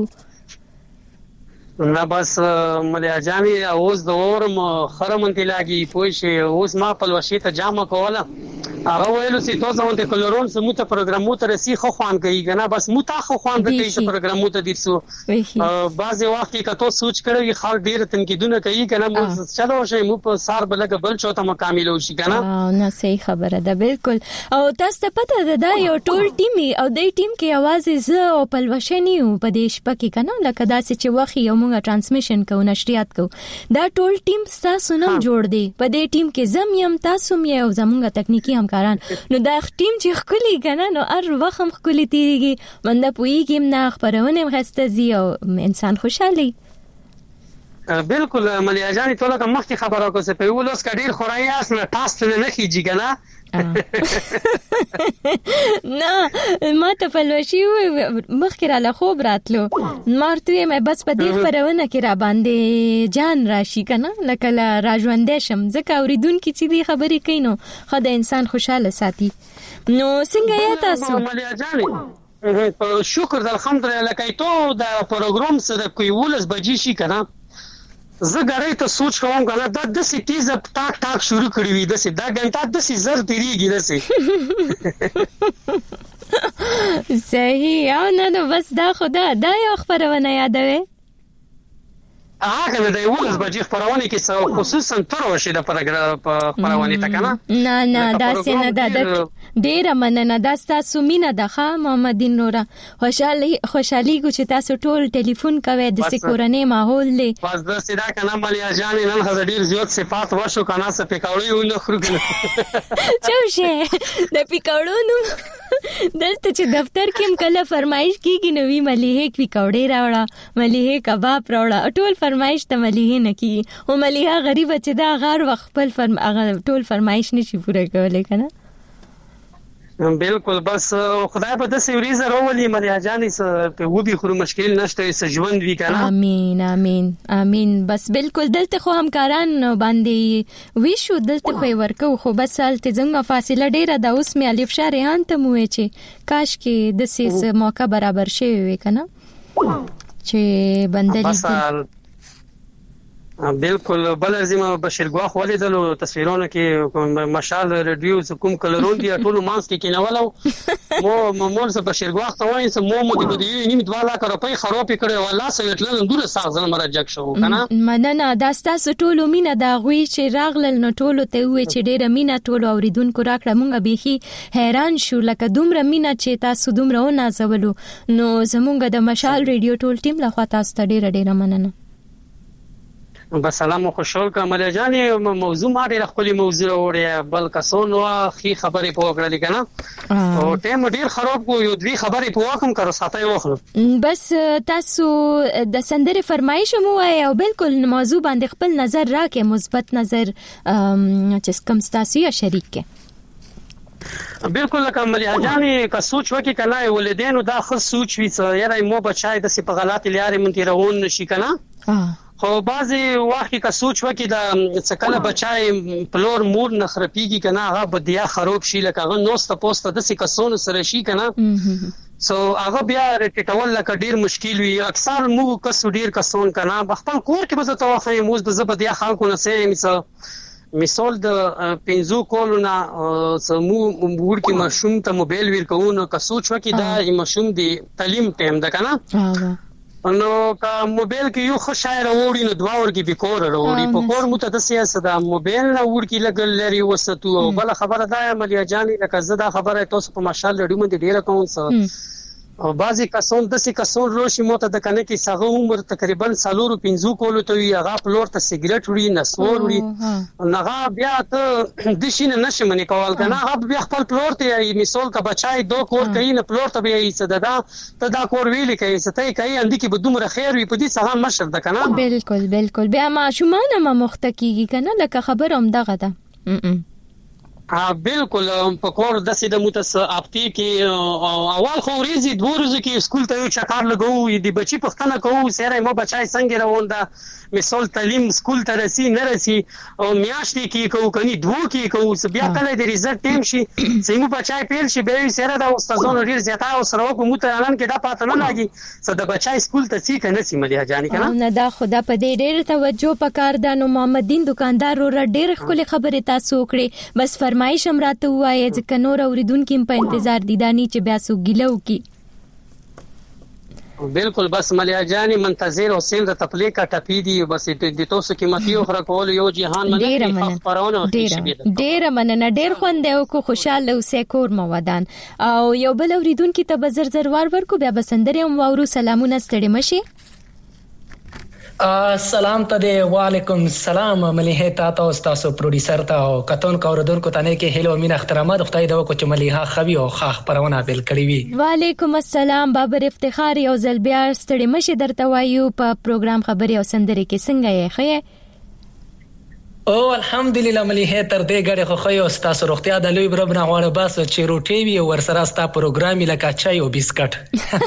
نه بس مليحه جاني اوس د اورم خرمنتي لاګي پوښي اوس ما په لوشي ته جامه کوله هغه ویلو چې تاسو ته کلورون سمو ته پروګرامو ته رسی خو خوان کوي کنه بس مو ته خو خوان کوي چې پروګرامو ته دیسو بعضی وخت کې کته سوچ کړی خال ډیر تنقیدونه کوي کنه مو چلو شي مو په سار بلګ بل چوته مکمل وشي کنه نه صحیح خبره ده بالکل او تاسو ته پته ده دا یو ټول ټیم او د ټیم کې आवाज زه او پلوشنی او په دیش پکې کنه لکه داسې چې وخت یو موږ ترانسمیشن کوو نشریات کوو دا ټول ټیم تاسو نن جوړ دی په دې ټیم کې زم یم تاسو مې او زموږ تکنیکی هم نو دا ټیم چې خولي کنه نو هر وخت هم خولي تیږي منده پویږم نه خبرونه خسته زی او انسان خوشالي بالکل مليحه جاني ټول کوم مخکې خبرو کو څه په ولوس کډیر خورای اس نه تاسو نه خيږي کنه نه ما ته فلوشي مخکې را خوب راتلو مارته مې بس په دې پرونه کې را باندې جان راشي کنه لکه لا راژوندې شم ځکه اوریدونکو چې دې خبرې کینو خدای انسان خوشاله ساتي نو څنګه یې تاسو مليحه جاني شکر الحمدلله لکه ته دا پروګرام سره کوي ولس بجې شي کنه زه غړې ته سوچ کوم غلا د دسي تیز ټاک ټاک شروع کړی وي دسي دا غنټه دسي زر تیریږي دسي صحیح او نه نو بس دا خدا دا یو خبرونه یادوي هغه د یوز بجې خبرونه کې خصوصا تر وشه د خبرونه ته کنه نه نه دا څنګه دا ډیره مننه دا تاسو مینه ده محمد نورا خوشالي خوشالي کو چې تاسو ټول ټلیفون کوي د سکورنې ماحول دی بس د سیدا کنه مليحه جاني نن هغه ډیر زیات صفات وشو کنه څه پکاوړي ونه خورو کنه چوشه د پکاوړو نو دلته چې دفتر کې کله فرمایش کیږي نو وی مليحه پکاوړي راوړه مليحه کباب راوړه ټول فرمایش ته مليحه نه کی او مليحه غریب چې دا غار وخت خپل فرم ټول فرمایش نشي پوره کولای کنه بالکل بس خدای په داسې وريزه راولي ملیا جانې س په وبي خو مشکل نشته س ژوند وی کنه. امين امين امين. بس بالکل دلته خو همکاران باندې ویشو دلته خو ورکو خو بس حالت څنګه فاصله ډیره د اوس می الف شریان ته مو چې کاش کې د سیس موقع برابر شي وي کنه چې بندلې. بالکل بل زما بشیر ګواخ ولیدلو تصویرونه کې مشال رادیو کوم کلرون دی ټول مانس کې کینولو مو مول څه بشیر ګواخ ته وایي څه مو مو د دې نیمه دوه لاک روپۍ خرابې کړې والله سویتلن دوره ساغزل مرجک شو کنه. مننه دا ستاسو ټول مینه دا غوي چې راغلل نو ټول ته وې چې ډېر مینه ټول اوریدونکو راکړه مونږ بيخي حیران شو لکه دومره مینه چې تاسو دومره و نازولو نو زمونږ د مشال رادیو ټول ټیم له خوا تاسو ته ډېر ډېر مننه. بس سلام خوشحال کومل جانې موضوع ما ډېر خپل موضوع وړه بل کسونو خي خبرې په وکړه کنه او ټیم ډېر خراب کو یو دوی خبرې په وکم کړو ساتي وخلو. بس تاسو د سندره فرمایش مو او بالکل موضوع باندې خپل نظر راکې مثبت نظر چې کوم تاسو یا شریک کې. بالکل لکه ملیا جانې کا سوچ وکي کنه ولیدینو دا خو سوچ وی څه یاره مو بچای د سی په غلط لارې مونږ روان نشي کنه. خو بعضی وخت کا سوچ وکي دا څکله بچای پلور مور نخرپیږي کنه هغه بدیا خراب شي لکه هغه نوسته پوسټه د سی کسونو سره شي کنه سو هغه بیا رټټول لکه ډیر مشکل وي. اکثر مو کس ډیر کسون کنه خپل کور کې به توخه موز د زبدیا خلکو نه سي مثال مثال د پنځو کولونه سمو ورکی مشوم ته موبایل ورکوونه کا سوچ وکي دا مشوم دی تعلیم ټیم ده کنه نو کا موبایل کې یو ښه شاعر وړي نو دوا ورکی به کور وروړي په کور مو ته د سیاست د موبایل نه ورکی لګل لري وساتو او بل خبره ده ملیا جانې لکه زه دا خبره تاسو په ماشال لړو مې ډیره کوم څه او بعضی کسان د سې کسان روشي موته د کنه کې سغه عمر تقریبا سالورو پنځو کولو ته وی هغه پلور ته سیګریټ وړي نسور وړي نغه بیا ته د شینه نشه منی کول کنه هغه بیا خپل پلور ته مثال کا بچای دو کور کوي نه پلور ته بیا یې صدا ته دا کور ویل کوي ستای کوي اندی کې بدومره خیر وي په دې سهان مشر ده کنه. بالکل بالکل بیا ما شومان ما مختکیږي کنه لکه خبر هم دغه ده. ها بالکل په کور د سیده متس اپتی کې اول خو ریزي دوه ورځې کې سکول ته یو چکر لګو دی بچی پښتنه کوو سره مو بچای څنګه روانده مثال تعلیم سکول ته رسی نه رسی او میاشتې کې کوو کني دوه کې کوو بیا کله د ریزلټ ټیم شي سیمو بچای پیل شي به سره د استادونو ډیر زیاته او سره کوم ته اعلان کې دا پاتې نه لګي څه د بچای سکول ته سی کنه سی ملي جانې کنه نه دا خدا په دې ډیر توجه پکار ده. نو محمدین دکاندار ور ډیر خپل خبره تاسو کړې بس فرمایش هم راته وایي ځکه نور اوریدونکو په انتظار دي دانی چې بیا سو ګلو کی. بالکل بس ملیا جانې منتظر او سیم د تپلیک کا ټپی دی بس د تاسو قیمتي او خره کول یو جهان مننه خبرونه ډیر مننه ډیر خوند او کو خوشاله اوسې کور مو ودان او یو بل اوریدونکو ته بزر زر وار ورکو بیا بسندره هم وورو سلامونه ستړي مشي. سلام ته دی وعلیکم السلام مليحه تا تاسو تاسو پروډوسر ته او کتون کاردون کو تنه کې هلو مين احترامات خدای دا کو چې مليحه خوي او خاخ پرونه بل کړی وي. وعلیکم السلام بابر افتخار او زلبیار ستړي مشه درته وایو په پروګرام خبري او سندري کې څنګه یې خې او الحمدلله مليحه تر دې غړي خو خو تاسو روغتیا د لوی برب نه غواړم بس چې روټي وي او ورسره ستا پروګرام لکه چای او بسکټ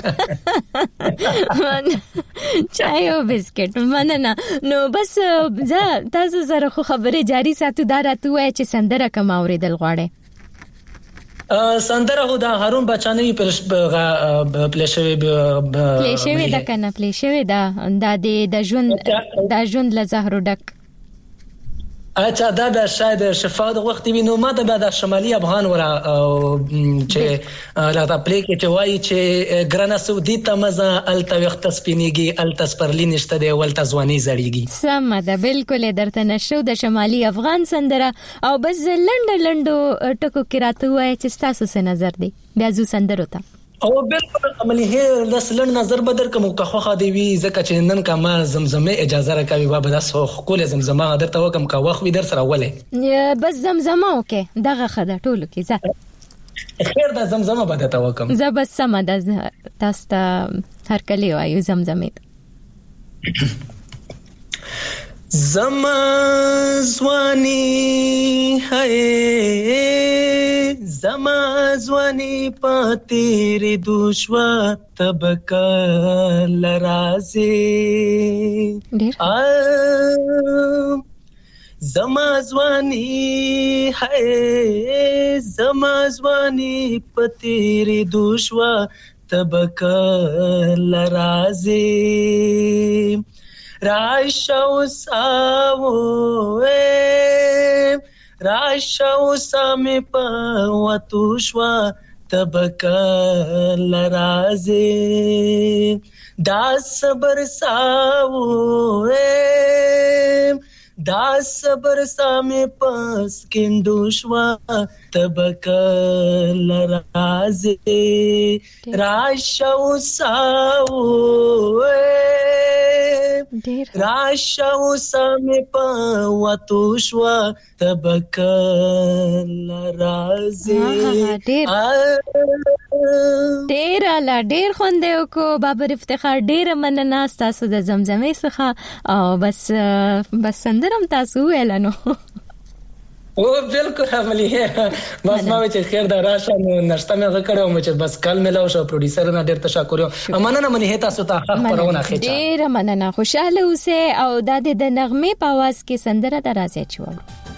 چای او بسکټ مننه. نو بس زه تاسو سره خو خبره جاری ساتو دا راته وای چې سندره کوم اوریدل غواړي. سندره هو دا هارون بچانی پر پلیشوي پلیشوي دا کنه پلیشوي دا د ژوند د ژوند له زهرو ډک اچھا دا به شاید شفا د وخت وینو ما د بعد شمالي افغان ورا چې لا پلی کې چې وایي چې ګرانه سعودي ته مزه الته وخت سپینیږي الته سپرلی نشته دی ولته ځواني زړیږي. سم ده بالکل درته نشو د شمالي افغان سندره او بس لنډ لنډو ټکو کې راته وایي چې تاسو څه نظر دی بیا زو سندرو ته او بالکل عملی هي د سلن نظر بدر کوم که خو خدي وي زکه چې نن کا ما زمزمه اجازه راکوي بابا د سو کول زمزمه درته وکم کا وخت وي در سره ولې بس زمزمه اوکي دغه خدای ټولو کې زه خیر د زمزمه بده تا وکم زه بس سم د تاسو هر کلی وایو زمزمه زما ځواني هي زما ځواني پاتیر دوشوا تبکا لرازي زما ځواني هي زما ځواني پاتیر دوشوا تبکا لرازي راشا وساو راشا وسامي په وتوشوا تبکا لرازي دا صبر ساو دا صبر سامي پس کندوشوا تبکا لرازي راشا وساو راشا وسامي په وتوشوا تبکا لرازي ډیر لا ډیر خوندې کو بابر افتخار ډیر مننه تاسو د زمزمې څخه او بس بس سندرم تاسو ویلنو او بالکل عملی ہے بس ما چې خیر دا راشه نو نشته مې غکړو مې چې بس کال ملاو شو پروډوسر نه ډیر تشکر امانه منه هه تاسو ته حق پرونه خېچا ډیر مننه خوشاله اوسه او د د نغمه په आवाज کې سندره درازه چوم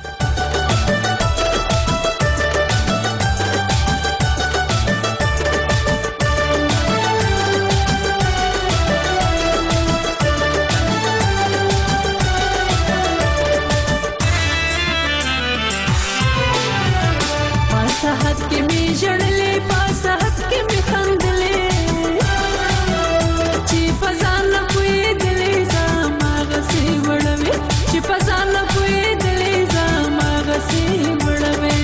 پاسحت کې می جړلې پاسحت کې می خندلې چې فزان کوی دلې زما غسي وړوي چې فزان کوی دلې زما غسي وړوي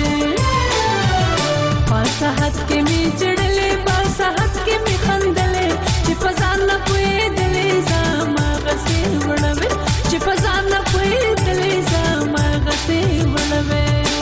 پاسحت کې می جړلې پاسحت کې می خندلې چې فزان کوی دلې زما غسي وړوي چې فزان کوی دلې زما غسي وړوي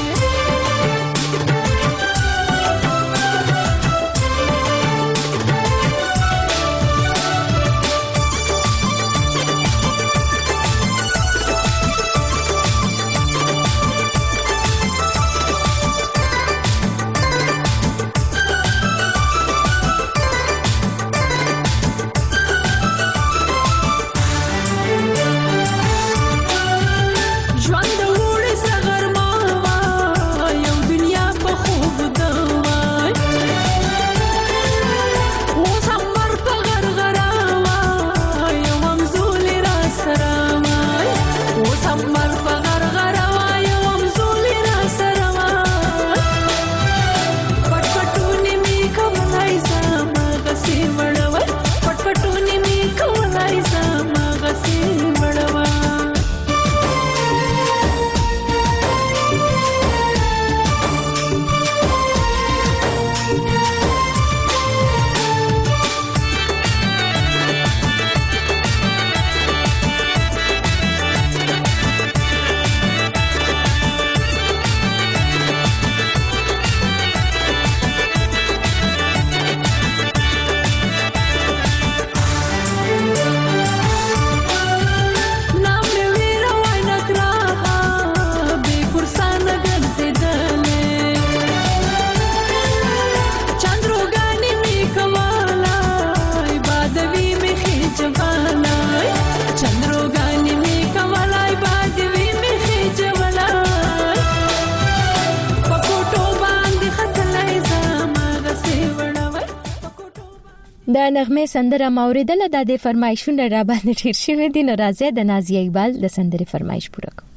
د نغمه سندره موریدل د فرمایشونه را باندې ډیر شوی دي نو راځي د نازیه اقبال د سندره فرمایش پوره کوم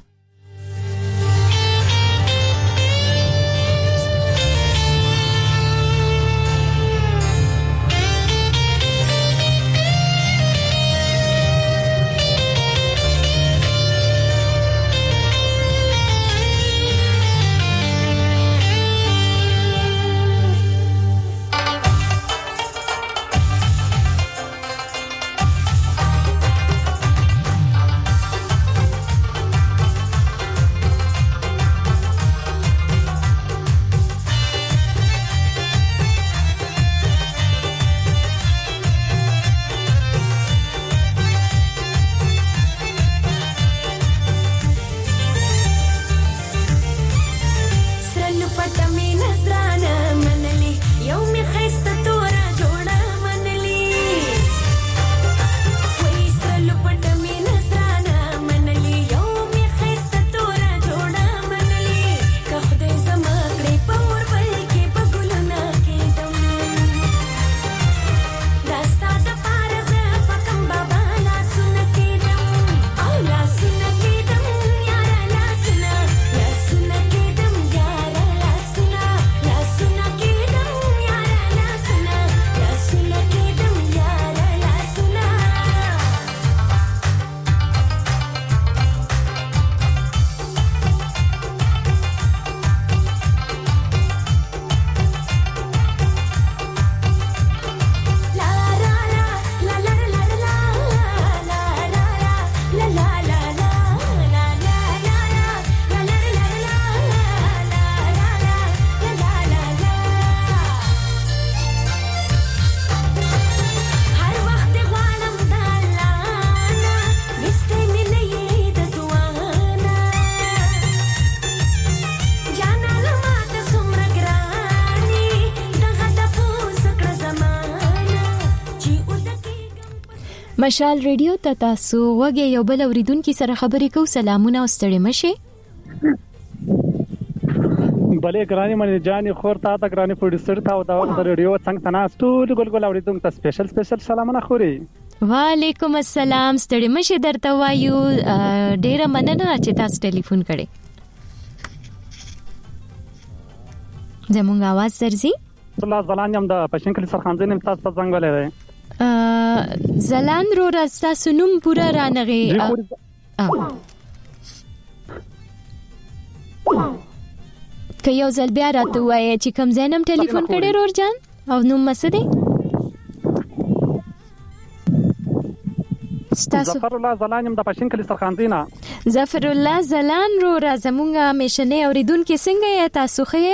مشال ریډیو ته تاسو وګورئ یو بل اوریدونکو سره خبرې کوو. سلامونه او ستړي مشه. بلې ګرانی منې جانې خور تا ته ګرانی پروډوسر تا او دا وخت ریډیو څنګه تناس ټول ګل ګل اوریدونکو ته سپیشل سپیشل سلامونه خوري. وعلیکم السلام. ستړي مشه درته وایو. ډیره مننه چې تاسو ټلیفون کړی. زموږ आवाज درځي؟ الله زلان یم د پښین کلی سرخاندین تاسو ته څنګه ولې زلان رو راستا سنوم پورا رانغي. که یو ځل بیا راته وایي چې کوم زینم ټلیفون کړي رور جان او نوم مسدي ظفر الله زلان یم د پښین کلی سرخاندینا. ظفر الله زلان رو رازمونګه مشنه اوریدونکو څنګه یې تاسو خې؟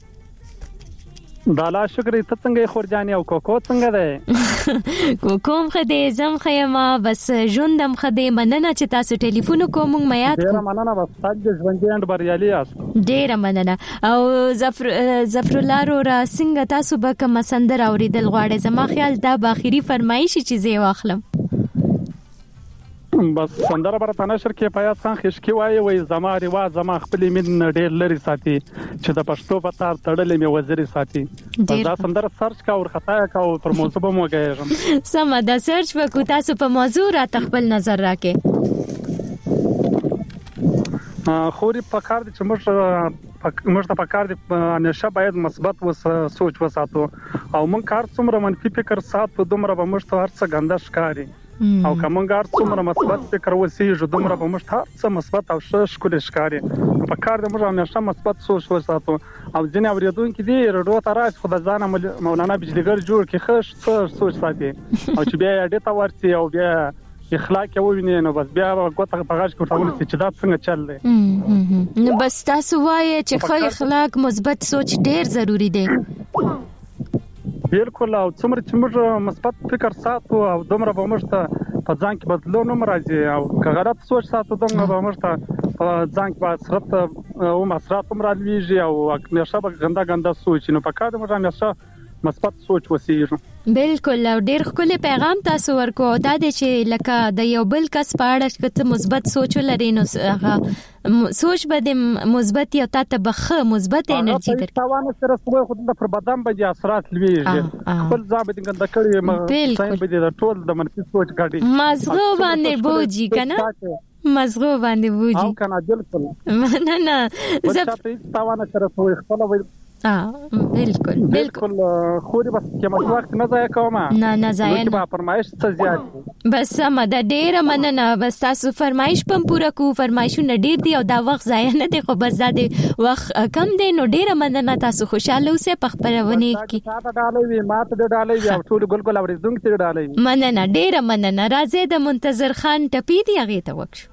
بالا شکر ته څنګه خور جانې او کوکو څنګه ده؟ کوکوم خدای زم خیمه بس ژوندم خدای مننه چې تاسو ټلیفون کوم مې یاد ډیر مننه بس تاسو ژوندې اند بریالي یاست. ډیر مننه. او ظفر ظفر الله رو را څنګه تاسو به کوم سندر اوریدل غواړئ؟ زما خیال دا به اخیری فرمایش چې زه واخلم. بس سندره بر تنشر کې پیاز خان خشکی وایي وای زما رواج زما خپل مين ډېر لري ساتي چې د پښتو په تار تړلې مې وزري ساتي. دا سندره سرچ کا او خطا کا او پر موضوع به موګېږم. سم دا سرچ وکړو تاسو په موضوع را خپل نظر راکې. خوري په کار دي چې موږ موږ ته په کار دي همیشه باید مثبت سوچ وساتو او موږ کار څومره منفي فکر ساتو دومره به موږ ته هر څه ګنده ښکاري. او کومګار څومره مثبت فکر وسیږي دومره به موږ ته څه مثبت او ښکل ښکاري. په کار د موږ همیشه مثبت سوچ وساتو او ځینې اوریدونکو دي رډو ته راځي خدای ځان مولانا بجلیګر جوړ کې خش څه سوچ ساتي او چې بیا دې تا ورتي او بیا اخلاق یو ویني نو بس بیا غوته په غاښ کې ټاول چې دا څنګه چل دی. نو بس تاسو وایي چې خو اخلاق مثبت سوچ ډیر ضروری دی. بالکل. او څومره چې موږ مثبت فکر ساتو او دومره به موږ ته په ځان کې بدلون راځي او که غلط سوچ ساتو دومره به موږ ته په ځان کې اثرات او مسرات هم راځي او همیشه به ګنده ګنده سوچ نو په کار موږ همیشه مثبت سوچ وسیږي. بالکل. او ډیر خپل پیغام تاسو ورکو دا د چې لکه د یو بل کس په اړه چې مثبت سوچ لري نو سوچ به د مثبت یا ته بخه مثبت انرژي درکړي. تاوان سره سوی خو د پر بدن به اثرات لويږي خپل ځابط ګنده کړي مې به د ټول د منفي سوچ غاډي مزغو باندې بوجي کنه مزغو باندې بوجي او کنه بالکل نه نه زه تاوان سره سوی خپل اه بالکل بالکل. خوري بس کې مې وخت نه ضایع کوم. نه نه ضایع نه. فرمایش څه زیات بس سم ده. ډیره مننه. بس تاسو فرمایش پم پوره کو. فرمایشونه ډیر دي او دا وخت ضایع نه دی خو بس دا دی وخت کم دی نو ډیره مننه. تاسو خوشاله اوسئ په خبرونه کې. تاسو ډالې وي ماته ډالې وي او ټول ګل ګل اوریدونکو ته ډالې وي. مننه ډیره مننه. راځي د منتظر خان ټپی دی هغه ته وښه.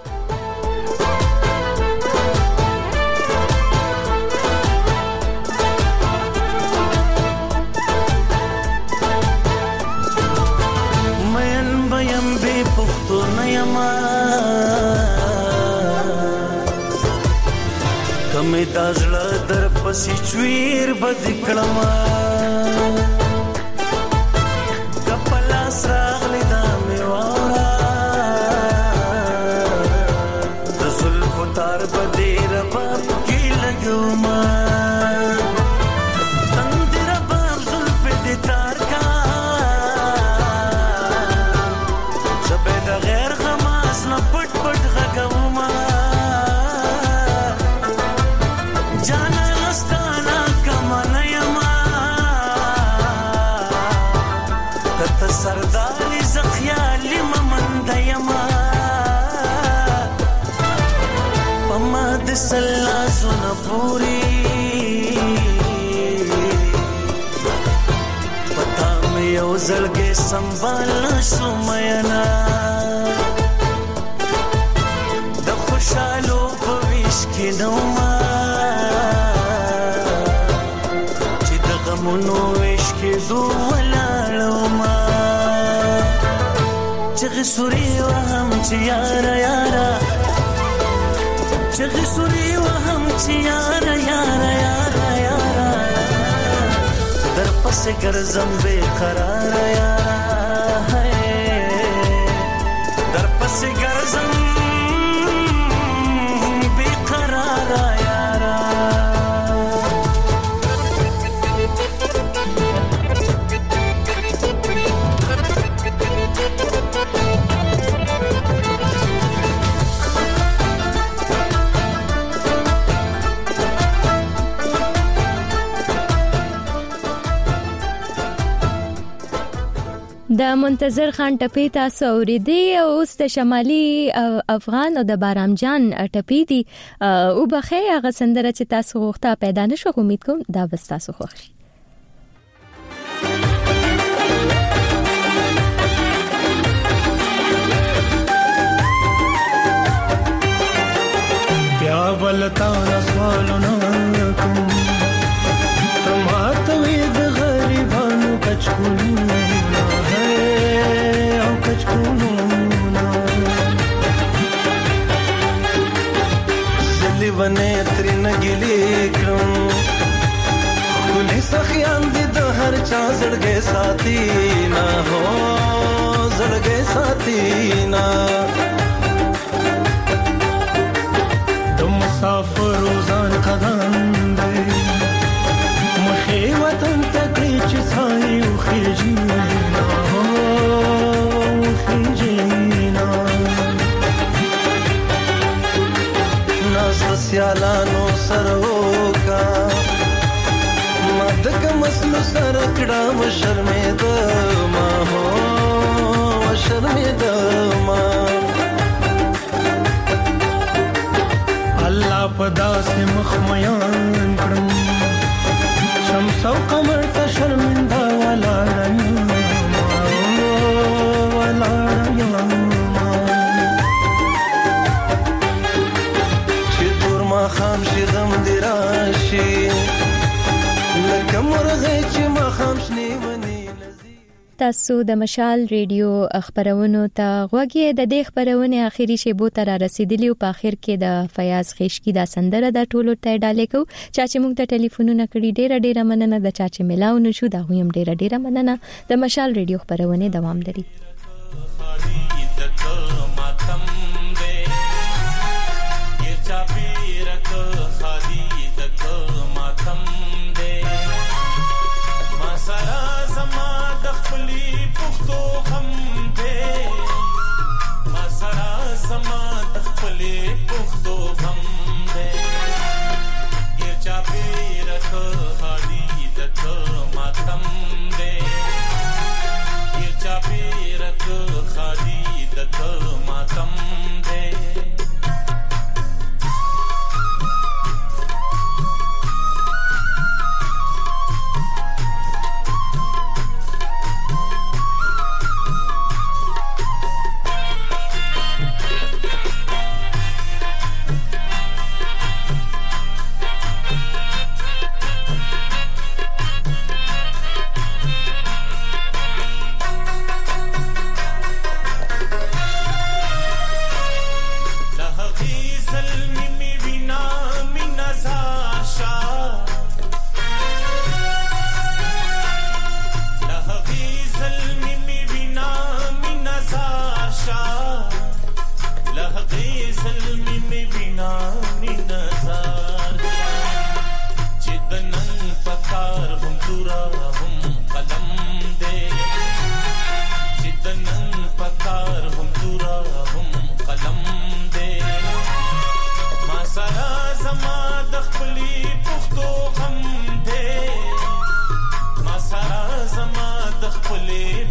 کمه دازړه در پسې چویر بد کړما کپلا سراغلی دا میوارا د زلف تار بده رباب کې لګوما تندر باب زلف دې تار کا زبې د غیر غماس نه پټ پټ غګوما سرداري زخيالي ممند يما پما د سلا سن پوری پتا مې یو زړګي سنبال شومينا د خوشالو په ویش کې نوما چې د غمونو ویش کې دوه چغ سوري وهم چې یارا یارا چغ سوري وهم چې یارا یارا یارا یارا در پس ګرځم بے قرار یارا د منتظر خان ټپی تاسو اوریدي او اوس د شمالي افغان او د بارام جان ټپی دي او بخې هغه سندره چې تاسو غوښته پیدا نشو امید کوم دا بس تاسو خوښ شي بیا بلتا سوالونه کوم تماته وي د غریبانو کچکولونه او کچکولونه زلی ونه ترنه ګلې کوم کلی سخیان دي د هر چا زړګي ساتي نه هو زړګي ساتي نه مسافر روزان قدم دی مخې وطن تکړی چې سای او خېجینا او خېجینا ناز سیالانو سروکا مدک مسلو سر کړه و شرمېده ما هو شرمېده ما الله پدا سے مخمیان کړم شمس او قمر ته شرمنده ولا رنګ ولا رنګ چې تور ما خام شي غم دی راشي لکه مرغه چې ما خام شنی ونی تاسو د مشال ریډیو خبرونو ته غوږی د دې خبرونه اخیری شیبو تر رسیدلی او په اخر کې د فیاض خشکی دا سندره د ټولو ته ډالې کو چا چې موږ ته ټلیفونونه کړي ډیره ډیره مننه د چا چې ملاو نشو دا هم ډیره ډیره مننه د مشال ریډیو خبرونه دوام لري Go